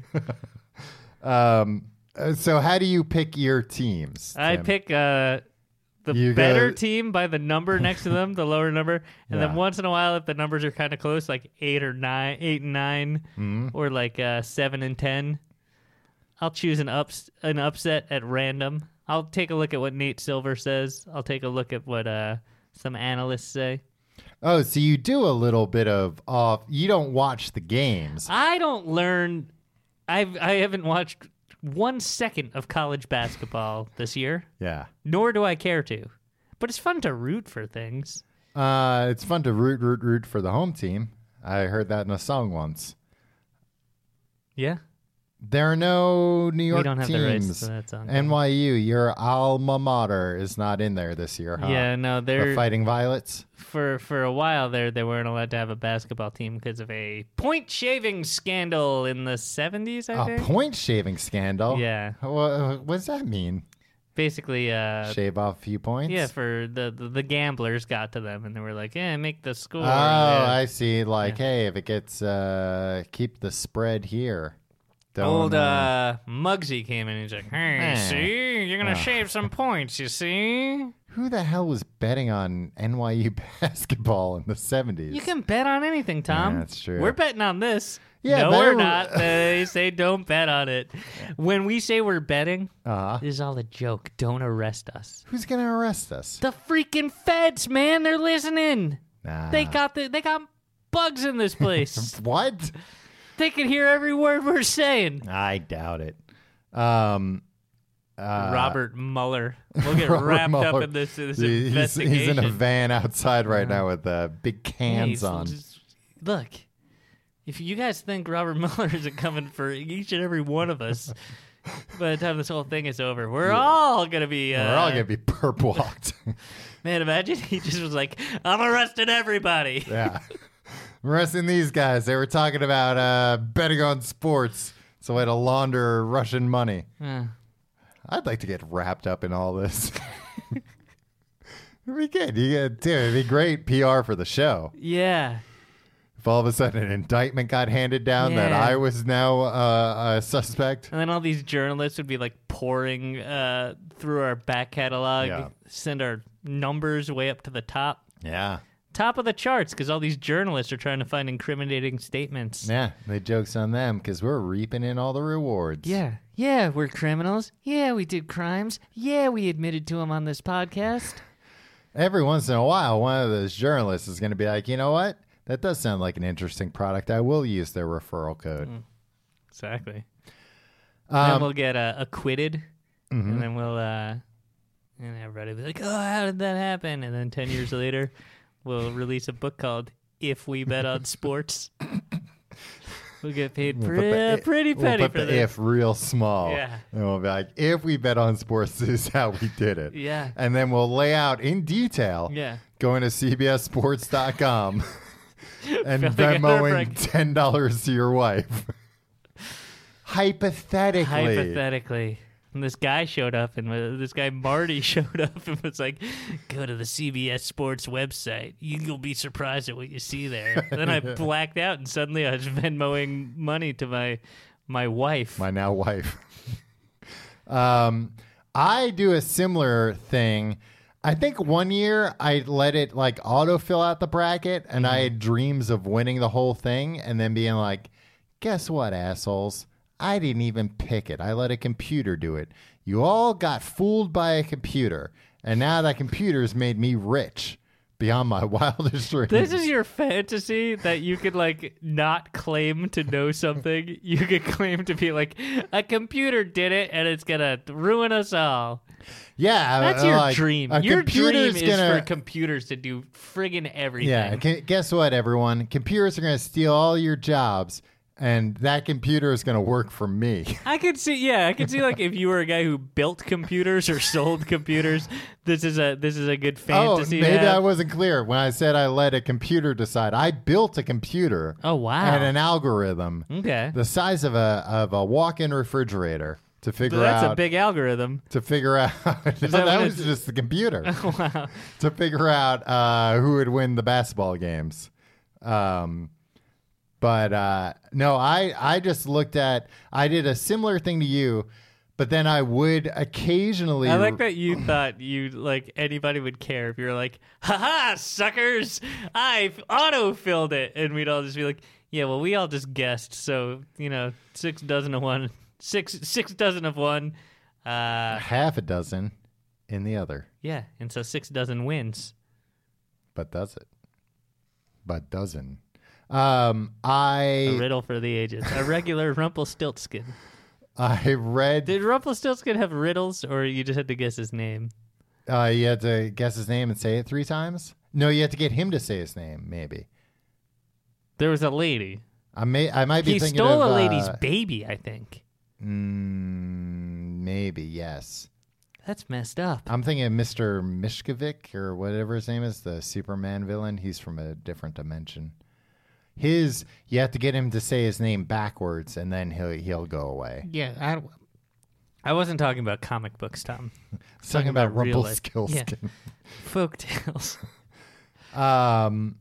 um, uh, so how do you pick your teams, I Tim? pick uh, the You better go- team by the number next to them, the lower number. And Yeah. then once in a while, if the numbers are kind of close, like eight or nine, eight and nine, Mm-hmm. or like uh, seven and ten, I'll choose an ups an upset at random. I'll take a look at what Nate Silver says. I'll take a look at what uh, some analysts say. Oh, so you do a little bit of off. You don't watch the games. I don't learn. I've I haven't watched one second of college basketball this year, Yeah. nor do I care to. But it's fun to root for things. Uh, it's fun to root, root, root for the home team. I heard that in a song once. Yeah. There are no New York don't have the teams. rights to that song. N Y U, your alma mater, is not in there this year, huh? Yeah, no, The they're Fighting Violets. for for a while there. They weren't allowed to have a basketball team because of a point shaving scandal in the seventies. I A think. point shaving scandal. Yeah, What, what does that mean? basically, uh, Shave off a few points? yeah, for the, the the gamblers got to them and they were like, "Yeah, make the score." Oh, yeah. I see. Like, hey, if it gets, uh, keep the spread here. Don't, Old uh, Muggsy came in and he's like, "Hey, Eh. see, you're gonna Oh. shave some points, you see? Who the hell was betting on N Y U basketball in the seventies? You can bet on anything, Tom. Yeah, that's true. We're betting on this." Yeah, no, better- we're not. They say don't bet on it. When we say we're betting, Uh, this is all a joke. Don't arrest us. who's going to arrest us? The freaking feds, man, they're listening. Nah. They got the they got bugs in this place. What? They can hear every word we're saying. I doubt it. Um, uh, Robert Mueller. We'll get Robert wrapped up Mueller. in this, this He's, investigation. he's in a van outside right now with uh, big Yeah, cans he's on. just- look, if you guys think Robert Mueller isn't coming for each and every one of us, by the time this whole thing is over, we're all gonna be. Uh, We're all going to be perp walked. Man, imagine he just was like, "I'm arresting everybody." Yeah. I'm arresting these guys. They were talking about uh, betting on sports. It's a way to launder Russian money. Uh, I'd like to get wrapped up in all this. It'd be good. You get, dude, it'd be great P R for the show. yeah. If all of a sudden an indictment got handed down that Yeah. I was now uh, a suspect. And then all these journalists would be like pouring uh, through our back catalog, Yeah. send our numbers way up to the top, Yeah. top of the charts, because all these journalists are trying to find incriminating statements. Yeah. The joke's on them because we're reaping in all the rewards. Yeah. Yeah, we're criminals. Yeah, we did crimes. Yeah, we admitted to them on this podcast. Every once in a while, one of those journalists is going to be like, you know what? That does sound like an interesting product. I will use their referral code. Exactly. Um, then we'll get uh, acquitted, mhm. and then we'll, uh, and everybody will be like, "Oh, how did that happen?" And then ten years later, we'll release a book called "If We Bet on Sports." We'll get paid We'll pre- put the a i- pretty penny we'll put for the this. if real small. Yeah. And we'll be like, if we bet on sports, this is how we did it. Yeah. And then we'll lay out in detail Yeah. going to C B S sports dot com and Filling out our Venmoing break- ten dollars to your wife. Hypothetically. Hypothetically. And this guy showed up, and uh, this guy Marty showed up and was like, "Go to the C B S Sports website. You'll be surprised at what you see there." And then I blacked out, and suddenly I was Venmoing money to my my wife. My now wife. um, I do a similar thing. I think one year I let it like auto fill out the bracket, and I had dreams of winning the whole thing, and then being like, guess what, assholes? I didn't even pick it. I let a computer do it. You all got fooled by a computer, and now that computer's made me rich. beyond my wildest dreams. This is your fantasy that you could like not claim to know something. You could claim to be like, a computer did it and it's gonna ruin us all. Yeah, That's uh, your like, dream. a Your dream computer's is gonna- for computers to do friggin' everything. Yeah, gu- guess what, everyone? Computers are going to steal all your jobs, and that computer is going to work for me. I could see, yeah, I could see like if you were a guy who built computers or sold computers, this is a this is a good fantasy. Oh, maybe to have. I wasn't clear when I said I let a computer decide. I built a computer. Oh, wow. And an algorithm Okay, the size of a of a walk-in refrigerator to figure that's out a big algorithm. to figure out. no, that that what was it's- just the computer Wow. to figure out uh, who would win the basketball games. Um, but uh, no, I I just looked at. I did a similar thing to you, but then I would occasionally. I like that you thought you like anybody would care if you were like, haha, suckers, I auto-filled it. And we'd all just be like, yeah, well, we all just guessed. So, you know, six dozen of one, six, six dozen of one. Uh, half a dozen in the other. yeah. And so six dozen wins. But does it? But doesn't. Um, A I riddle for the ages. A regular Rumpelstiltskin. I read. Did Rumpelstiltskin have riddles or you just had to guess his name? Uh, you had to guess his name and say it three times. No, you had to get him to say his name. Maybe. There was a lady. I may. I might be He thinking stole of, a lady's uh, baby, I think. mm, maybe yes. That's messed up. I'm thinking of Mister Mishkovic or whatever his name is, the Superman villain. He's from a different dimension. His, you have to get him to say his name backwards, and then he'll he'll go away. Yeah, I, I wasn't talking about comic books, Tom. It's talking about, real life. Rumpelstiltskin. Folk tales. Um,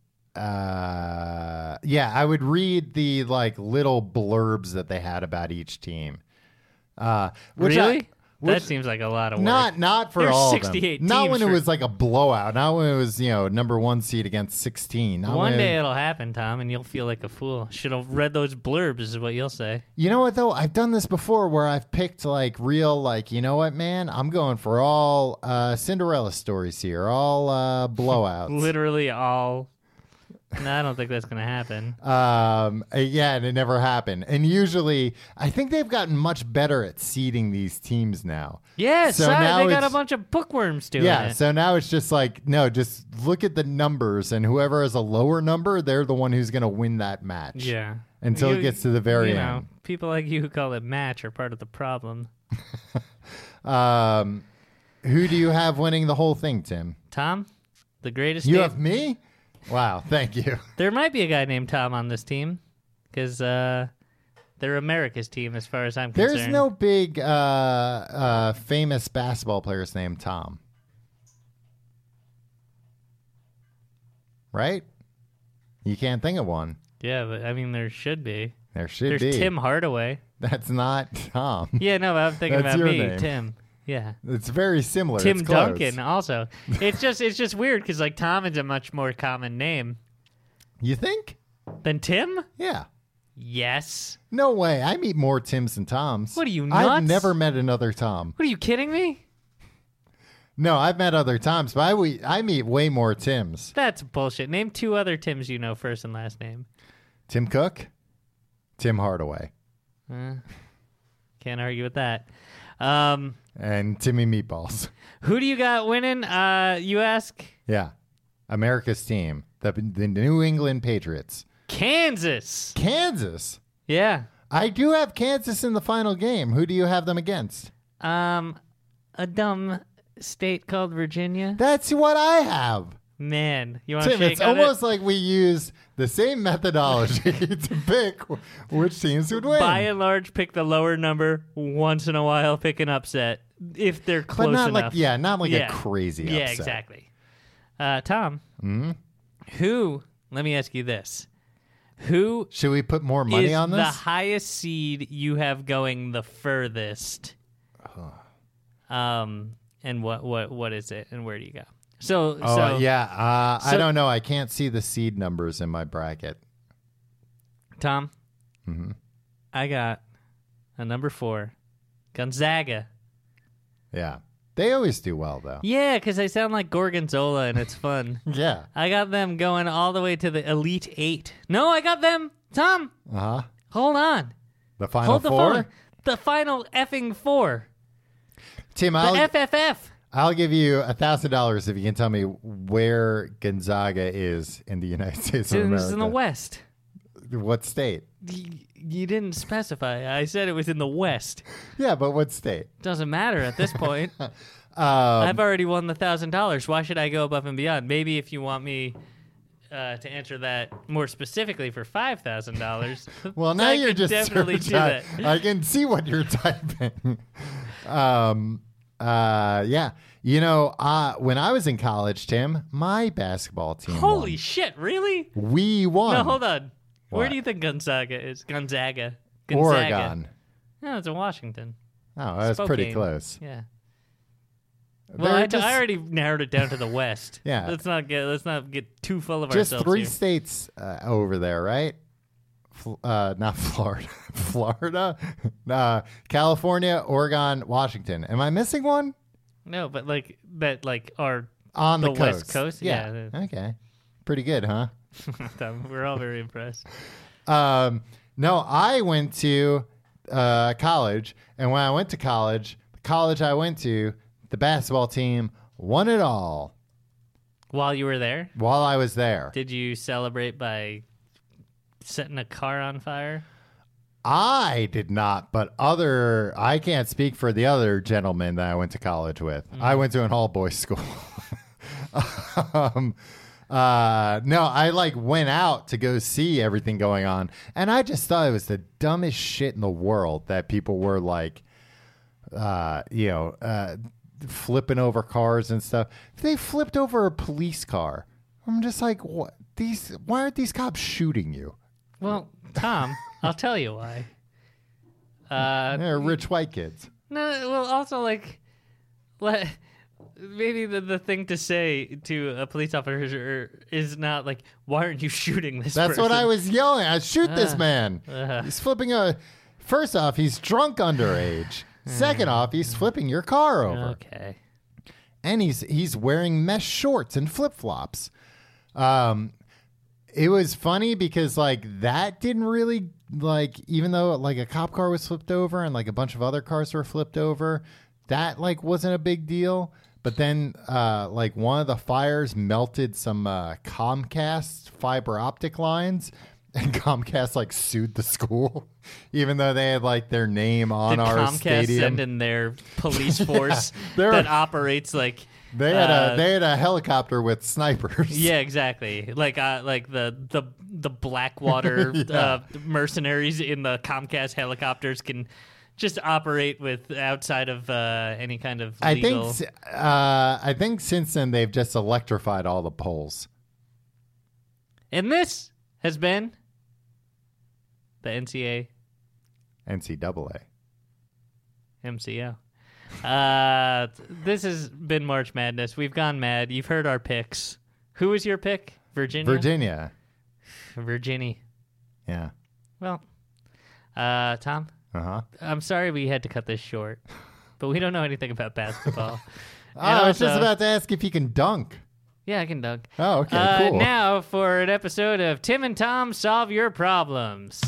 uh, yeah, I would read the like little blurbs that they had about each team. Uh, which Really? I, which, that seems like a lot of work. not not for There's all sixty-eight of them. Not teams when it for- was like a blowout. Not when it was you know number one seed against sixteen. Not One when- day it'll happen, Tom, and you'll feel like a fool. Should have read those blurbs, is what you'll say. You know what though? I've done this before where I've picked like real like you know what man? I'm going for all uh, Cinderella stories here, all uh, blowouts. Literally all. No, I don't think that's going to happen. Um, uh, yeah, and it never happened. And usually, I think they've gotten much better at seeding these teams now. Yes, So I- now they got a it's- bunch of bookworms doing Yeah, it. so now it's just like no, just look at the numbers, and whoever has a lower number, they're the one who's going to win that match. yeah. Until You- it gets to the very you know, end. people like you who call it match are part of the problem. Um, who do you have winning the whole thing, Tim? Tom, the greatest You team. have me. Wow, thank you. There might be a guy named Tom on this team because uh, they're America's team as far as I'm concerned. There's no big uh, uh, famous basketball players named Tom. Right? You can't think of one. Yeah, but I mean, there should be. There should There's be. Tim Hardaway. That's not Tom. Yeah, no, but I'm thinking That's about your me, name. Tim. Yeah. It's very similar. Tim It's close. Duncan also. It's just it's just weird because like Tom is a much more common name You think? than Tim. Yeah. Yes. No way. I meet more Tims than Toms. What are you, I've nuts? never met another Tom. What are you kidding me? No, I've met other Toms, but I, we, I meet way more Tims. That's bullshit. Name two other Tims you know, first and last name. Tim Cook, Tim Hardaway, Uh, can't argue with that. Um, and Timmy Meatballs. who do you got winning? Uh, you ask. Yeah. America's team, the, the New England Patriots. Kansas. Kansas. Yeah. I do have Kansas in the final game. Who do you have them against? Um, a dumb state called Virginia. That's what I have. Man, you want to Tim, shake it's on almost it? like we use the same methodology to pick which teams would win. By and large, pick the lower number. Once in a while, pick an upset if they're but close not enough. like yeah, not like Yeah. a crazy Yeah, upset. exactly. Uh, Tom, Mm-hmm. who? Let me ask you this: Who Should we put more money is on the this? highest seed you have going the furthest? um, and what what what is it, and where do you go? So, oh so yeah, uh, I so- don't know. I can't see the seed numbers in my bracket. Tom, Mm-hmm. I got a number four, Gonzaga. Yeah, They always do well, though. Yeah, because they sound like Gorgonzola, and it's fun. Yeah. I got them going all the way to the Elite Eight. No, I got them, Tom. Uh huh. Hold on. The final Hold the four. phone. The final effing four. Tim, The I'll, F F F. I'll give you a thousand dollars if you can tell me where Gonzaga is in the United States of It's America. in the West. What state? Y- You didn't specify. I said it was in the West. Yeah, but what state? Doesn't matter at this point. Um, I've already won the thousand dollars. Why should I go above and beyond? Maybe if you want me uh, to answer that more specifically for five thousand dollars. well, now I you're could just definitely do that. I can see what you're typing. um, uh, yeah. You know, uh, when I was in college, Tim, my basketball team Holy won. shit! Really? We won. No, hold on. Where What? do you think Gonzaga is? Gonzaga. Gonzaga. Oregon. No, it's in Washington. Oh, that's pretty Spokane. close. Yeah. Well, They're I, just, I already narrowed it down to the West. Yeah. Let's not get let's not get too full of just ourselves three here. states uh, over there, right? Fl- Uh, not Florida. Florida? Uh, California, Oregon, Washington. Am I missing one? No, but like that, like are On the, The coast. West Coast? Yeah. Yeah. Okay. Pretty good, huh? we're all very impressed. Um, no, I went to uh, college, and when I went to college, the college I went to, the basketball team won it all While you were there, while I was there. did you celebrate by setting a car on fire? I did not, but other, I can't speak for the other gentlemen that I went to college with. I went to an all boys school. um, uh, no, I like went out to go see everything going on. And I just thought it was the dumbest shit in the world that people were like, uh, you know, uh, flipping over cars and stuff. They flipped over a police car. I'm just like, what? These, why aren't these cops shooting you? Well, Tom, I'll tell you why. Uh, They're rich white kids. no, well, also like, let, maybe the, the thing to say to a police officer is not like, why aren't you shooting this That's person? what I was yelling. I shoot this man. uh. He's flipping a. First off, he's drunk underage. Second off, he's flipping your car over, Okay. and he's he's wearing mesh shorts and flip flops. Um, it was funny because like that didn't really like even though like a cop car was flipped over and like a bunch of other cars were flipped over, that like wasn't a big deal. But then uh, like one of the fires melted some uh, Comcast fiber optic lines. And Comcast like sued the school, even though they had like their name on Did our Comcast stadium. send in their police force they're- that operates like They had uh, a they had a helicopter with snipers. yeah, exactly. Like uh, like the the the Blackwater Yeah. uh, mercenaries in the Comcast helicopters can just operate with outside of uh, any kind of I legal. think uh, I think since then they've just electrified all the poles. And this has been the N C A N C double A. M C O. Uh, this has been March Madness. We've gone mad. You've heard our picks. Who was your pick? Virginia. Virginia. Virginia. Yeah. Well, uh, Tom, Uh huh. I'm sorry we had to cut this short, but we don't know anything about basketball. And I was just also- about to ask if you can dunk. Yeah, I can dunk. Oh, okay, Uh, cool. Now for an episode of Tim and Tom Solve Your Problems.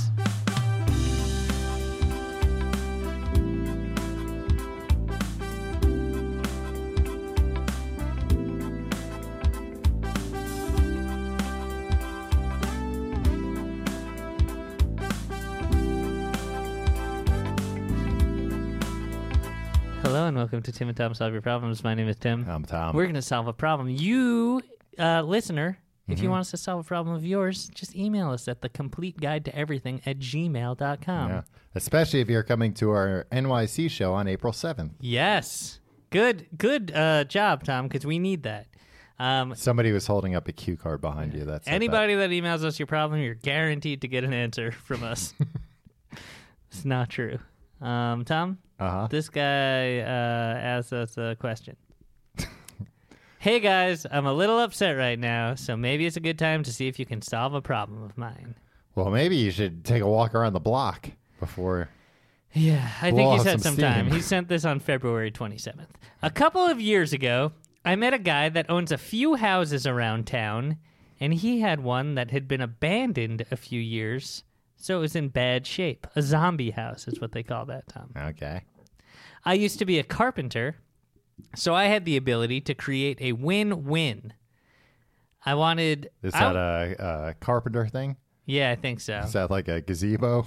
Hello and welcome to Tim and Tom Solve Your Problems. My name is Tim. I'm Tom. We're going to solve a problem. You, uh, listener, if Mm-hmm. you want us to solve a problem of yours, just email us at the complete guide to everything at gmail dot com. Yeah. Especially if you're coming to our N Y C show on April seventh. Yes. Good good uh, job, Tom, because we need that. Um, Somebody was holding up a cue card behind you. That's anybody that emails us your problem, you're guaranteed to get an answer from us. It's not true. Um, Tom, Uh huh. this guy uh, asked us a question. Hey guys, I'm a little upset right now, so maybe it's a good time to see if you can solve a problem of mine. Well, maybe you should take a walk around the block before. Yeah, I think Blow he's off had some some time. steam. He sent this on February twenty-seventh. A couple of years ago, I met a guy that owns a few houses around town, and he had one that had been abandoned a few years, so it was in bad shape. A zombie house is what they call that, Tom. Okay. I used to be a carpenter, so I had the ability to create a win-win. I wanted... Is I- that a, a carpenter thing? Yeah, I think so. Is that like a gazebo?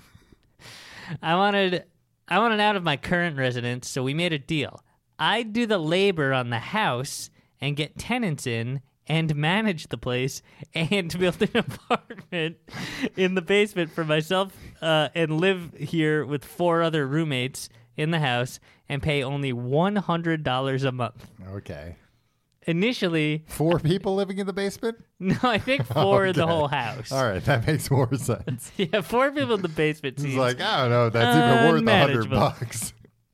I wanted I wanted out of my current residence, so we made a deal. I'd do the labor on the house and get tenants in and manage the place and build an apartment in the basement for myself uh, and live here with four other roommates in the house and pay only one hundred dollars a month. Okay. Initially, Four people living in the basement? no, I think four in the Okay. whole house. All right, that makes more sense. Yeah, four people in the basement It's seems like, I don't know, that's even worth a hundred unmanageable. bucks.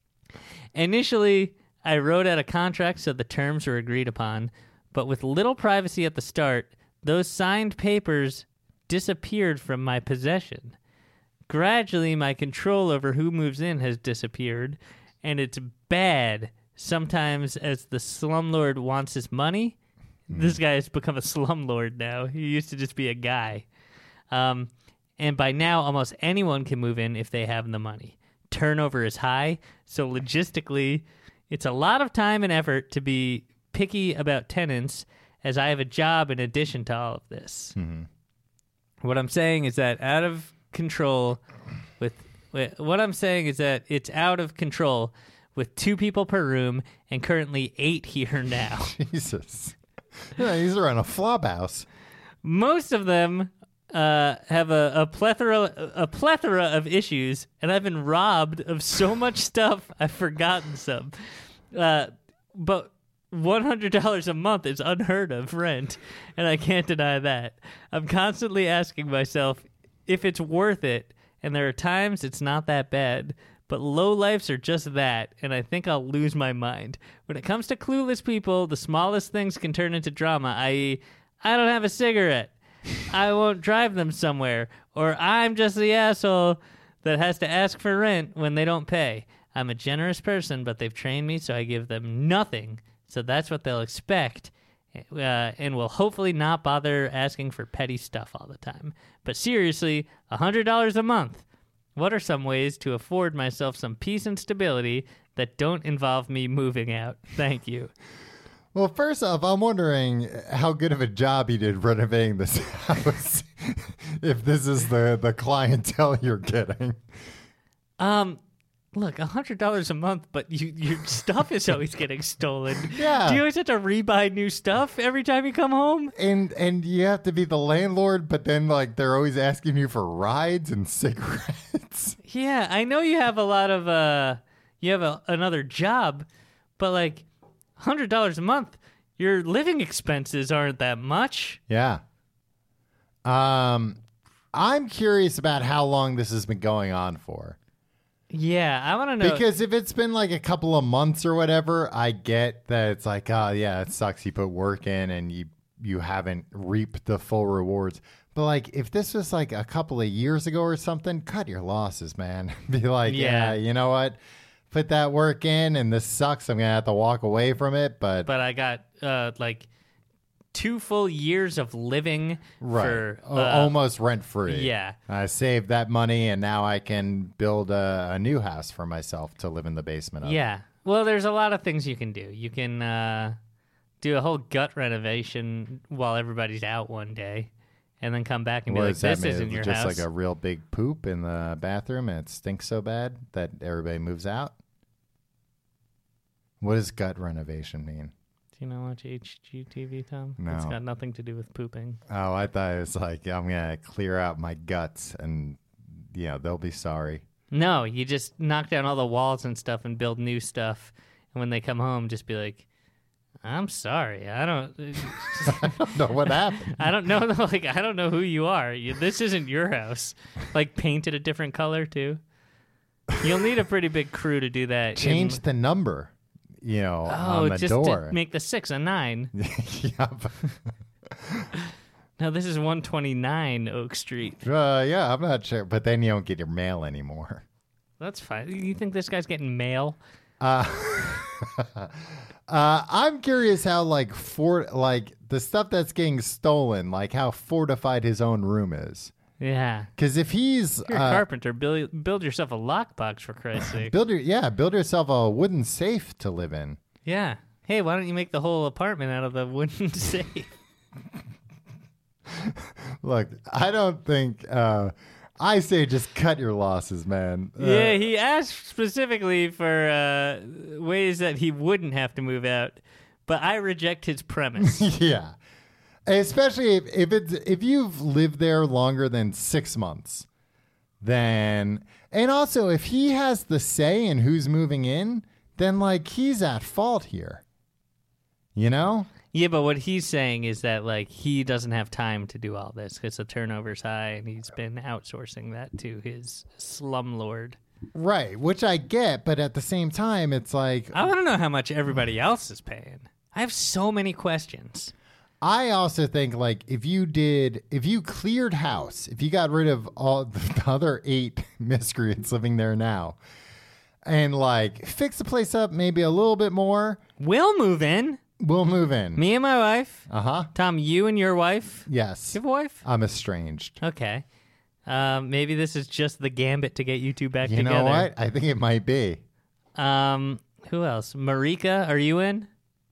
Initially, I wrote out a contract so the terms were agreed upon, but with little privacy at the start, those signed papers disappeared from my possession. Gradually, my control over who moves in has disappeared, and it's bad. Sometimes, as the slumlord wants his money, this guy has become a slumlord now. He used to just be a guy. Um, and by now, almost anyone can move in if they have the money. Turnover is high, so logistically, it's a lot of time and effort to be picky about tenants, as I have a job in addition to all of this. What I'm saying is that out of control with, with what I'm saying is that it's out of control with two people per room and currently eight here now. Jesus. Yeah, he's around a flop house. Most of them uh, have a, a plethora a plethora of issues, and I've been robbed of so much stuff I've forgotten some. Uh, but one hundred dollars a month is unheard of rent, and I can't deny that. I'm constantly asking myself if it's worth it, and there are times it's not that bad. But low lifes are just that, and I think I'll lose my mind. When it comes to clueless people, the smallest things can turn into drama, that is, I don't have a cigarette, I won't drive them somewhere, or I'm just the asshole that has to ask for rent when they don't pay. I'm a generous person, but they've trained me, so I give them nothing. So that's what they'll expect, uh, and will hopefully not bother asking for petty stuff all the time. But seriously, one hundred dollars a month. What are some ways to afford myself some peace and stability that don't involve me moving out? Thank you. Well, first off, I'm wondering how good of a job he did renovating this house. If this is the, the clientele you're getting. Um, look, one hundred dollars a month, but you, your stuff is always getting stolen. Yeah. Do you always have to rebuy new stuff every time you come home? And and you have to be the landlord, but then like they're always asking you for rides and cigarettes. Yeah, I know you have a lot of, uh, you have a, another job, but like one hundred dollars a month, your living expenses aren't that much. Yeah. Um, I'm curious about how long this has been going on for. Yeah, I want to know. Because if it's been like a couple of months or whatever, I get that it's like, oh yeah, it sucks. You put work in and you you haven't reaped the full rewards. But like, if this was like a couple of years ago or something, cut your losses, man. Be like, yeah. Yeah. you know what? Put that work in, and this sucks. I'm gonna have to walk away from it. But, but I got uh, like two full years of living right, for O- uh, almost rent free. yeah. I saved that money, and now I can build a, a new house for myself to live in the basement of. Yeah. Well, there's a lot of things you can do. You can uh, do a whole gut renovation while everybody's out one day, and then come back and What be like, does that "This mean? isn't Is it your just house." like a real big poop in the bathroom, and it stinks so bad that everybody moves out? What does gut renovation mean? Do you not watch H G T V, Tom? No. It's got nothing to do with pooping. Oh, I thought it was like, I'm going to clear out my guts, and, you know, they'll be sorry. No, you just knock down all the walls and stuff and build new stuff. And when they come home, just be like, "I'm sorry, I don't, I don't know what happened. I don't know, like I don't know who you are. You, this isn't your house." Like paint it a different color too. You'll need a pretty big crew to do that. Change in- the number, you know, oh, on the just door. to make the six a nine. yeah, but, No, this is one twenty-nine Oak Street. uh, yeah, I'm not sure. But then you don't get your mail anymore. That's fine. You think this guy's getting mail? Uh, uh, I'm curious how like for like the stuff that's getting stolen, like how fortified his own room is. Yeah. Because if he's You're a uh, carpenter, build, build yourself a lockbox, for Christ's sake. build your, yeah, build yourself a wooden safe to live in. Yeah. Hey, why don't you make the whole apartment out of the wooden safe? Look, I don't think. Uh, I say just cut your losses, man. Uh, Yeah, he asked specifically for uh, ways that he wouldn't have to move out, but I reject his premise. yeah. Especially if, if it's if you've lived there longer than six months, then and also if he has the say in who's moving in, then like he's at fault here. You know? Yeah, but what he's saying is that like he doesn't have time to do all this because the turnover's high, and he's been outsourcing that to his slumlord. Right, which I get, but at the same time, it's like I want to know how much everybody else is paying. I have so many questions. I also think like if you did, if you cleared house, if you got rid of all the other eight miscreants living there now, and like fix the place up maybe a little bit more, We'll move in. we'll move in. Me and my wife. Uh huh. Tom, you and your wife. Yes. You have a wife? I'm estranged. Okay. Um, maybe this is just the gambit to get you two back You together. know what? I think it might be. Um, who else? Marika, are you in?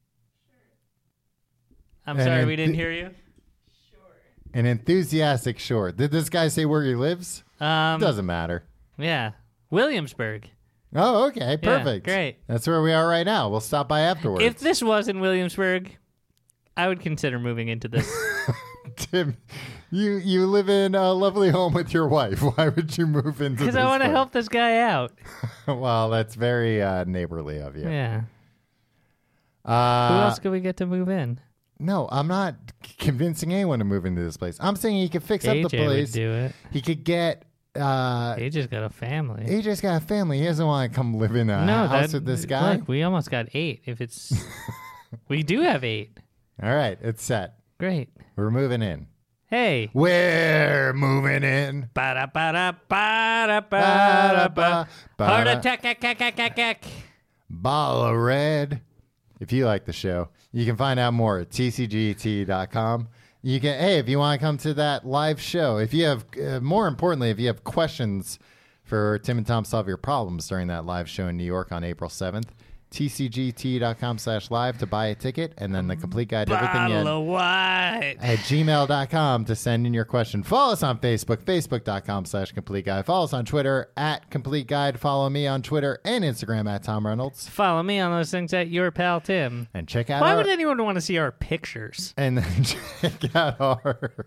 I'm And sorry, then we didn't th- hear you. An enthusiastic short. Did this guy say where he lives? Um, Doesn't matter. yeah, Williamsburg. Oh, okay. Perfect. great. That's where we are right now. We'll stop by afterwards. If this was in Williamsburg, I would consider moving into this. Tim, you you live in a lovely home with your wife. Why would you move into this? Because I want to place? help this guy out. Well, that's very uh, neighborly of you. Yeah. Uh, Who else could we get to move in? No, I'm not convincing anyone to move into this place. I'm saying he could fix A J up the place. would do it. He could get. Uh, A J's got a family. A J's got a family. He doesn't want to come live in a no, house that, with this guy. Look, we almost got eight. If it's, we do have eight. All right, it's set. Great. We're moving in. Hey. We're moving in. Ba-da, ba-da, ba-da, ba-da, ba. Ba-da. Heart attack, ack, ack, ack, ack, ack. Bottle of red. If you like the show, you can find out more at T C G T dot com. You can, hey, if you want to come to that live show, if you have, uh, more importantly, if you have questions for Tim and Tom Solve Your Problems during that live show in New York on April seventh, T C G T dot com slash live to buy a ticket, and then the complete guide to everything Bottle in of white. at gmail dot com to send in your question. Follow us on Facebook, facebook dot com slash complete guide. Follow us on Twitter at complete guide. Follow me on Twitter and Instagram at Tom Reynolds. Follow me on those things at your pal Tim. And check out Why our, would anyone want to see our pictures? and then check out our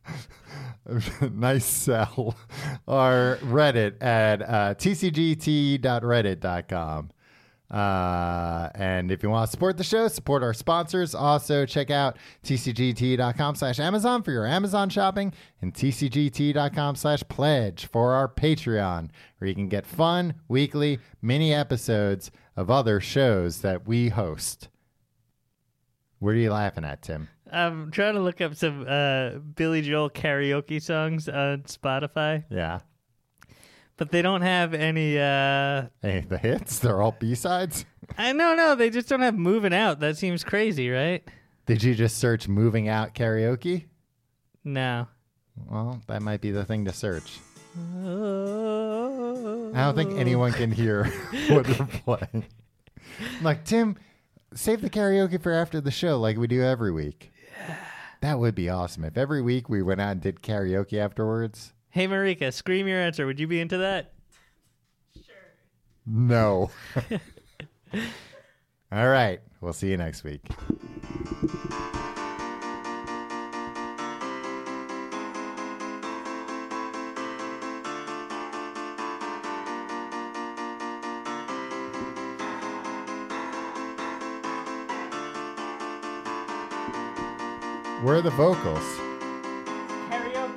nice sell, our Reddit at uh, T C G T dot reddit dot com. Uh, and if you want to support the show, support our sponsors. Also, check out T C G T dot com slash Amazon for your Amazon shopping, and T C G T dot com slash pledge for our Patreon, where you can get fun, weekly, mini episodes of other shows that we host. What are you laughing at, Tim? I'm trying to look up some uh, Billy Joel karaoke songs on Spotify, Yeah. but they don't have any. Uh... Hey, the hits, they're all B-sides? I no, no, they just don't have "Moving Out." That seems crazy, right? Did you just search Moving Out Karaoke? No. Well, that might be the thing to search. I don't think anyone can hear what we're playing. Like, Tim, save the karaoke for after the show like we do every week. Yeah. That would be awesome. If every week we went out and did karaoke afterwards. Hey, Marika, scream your answer. Would you be into that? No. All right. We'll see you next week. Where are the vocals? Karaoke.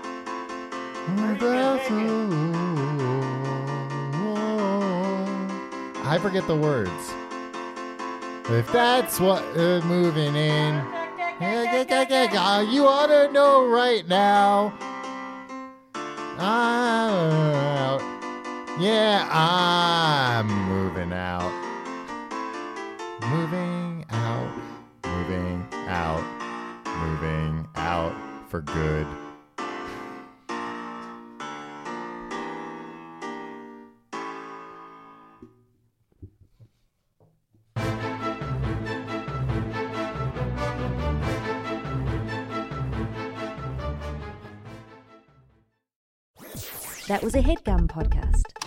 I forget the words. If that's what uh, moving in, you ought to know right now. Ah, Yeah, I'm moving out. Moving out. Moving out. Moving out for good. That was a HeadGum podcast.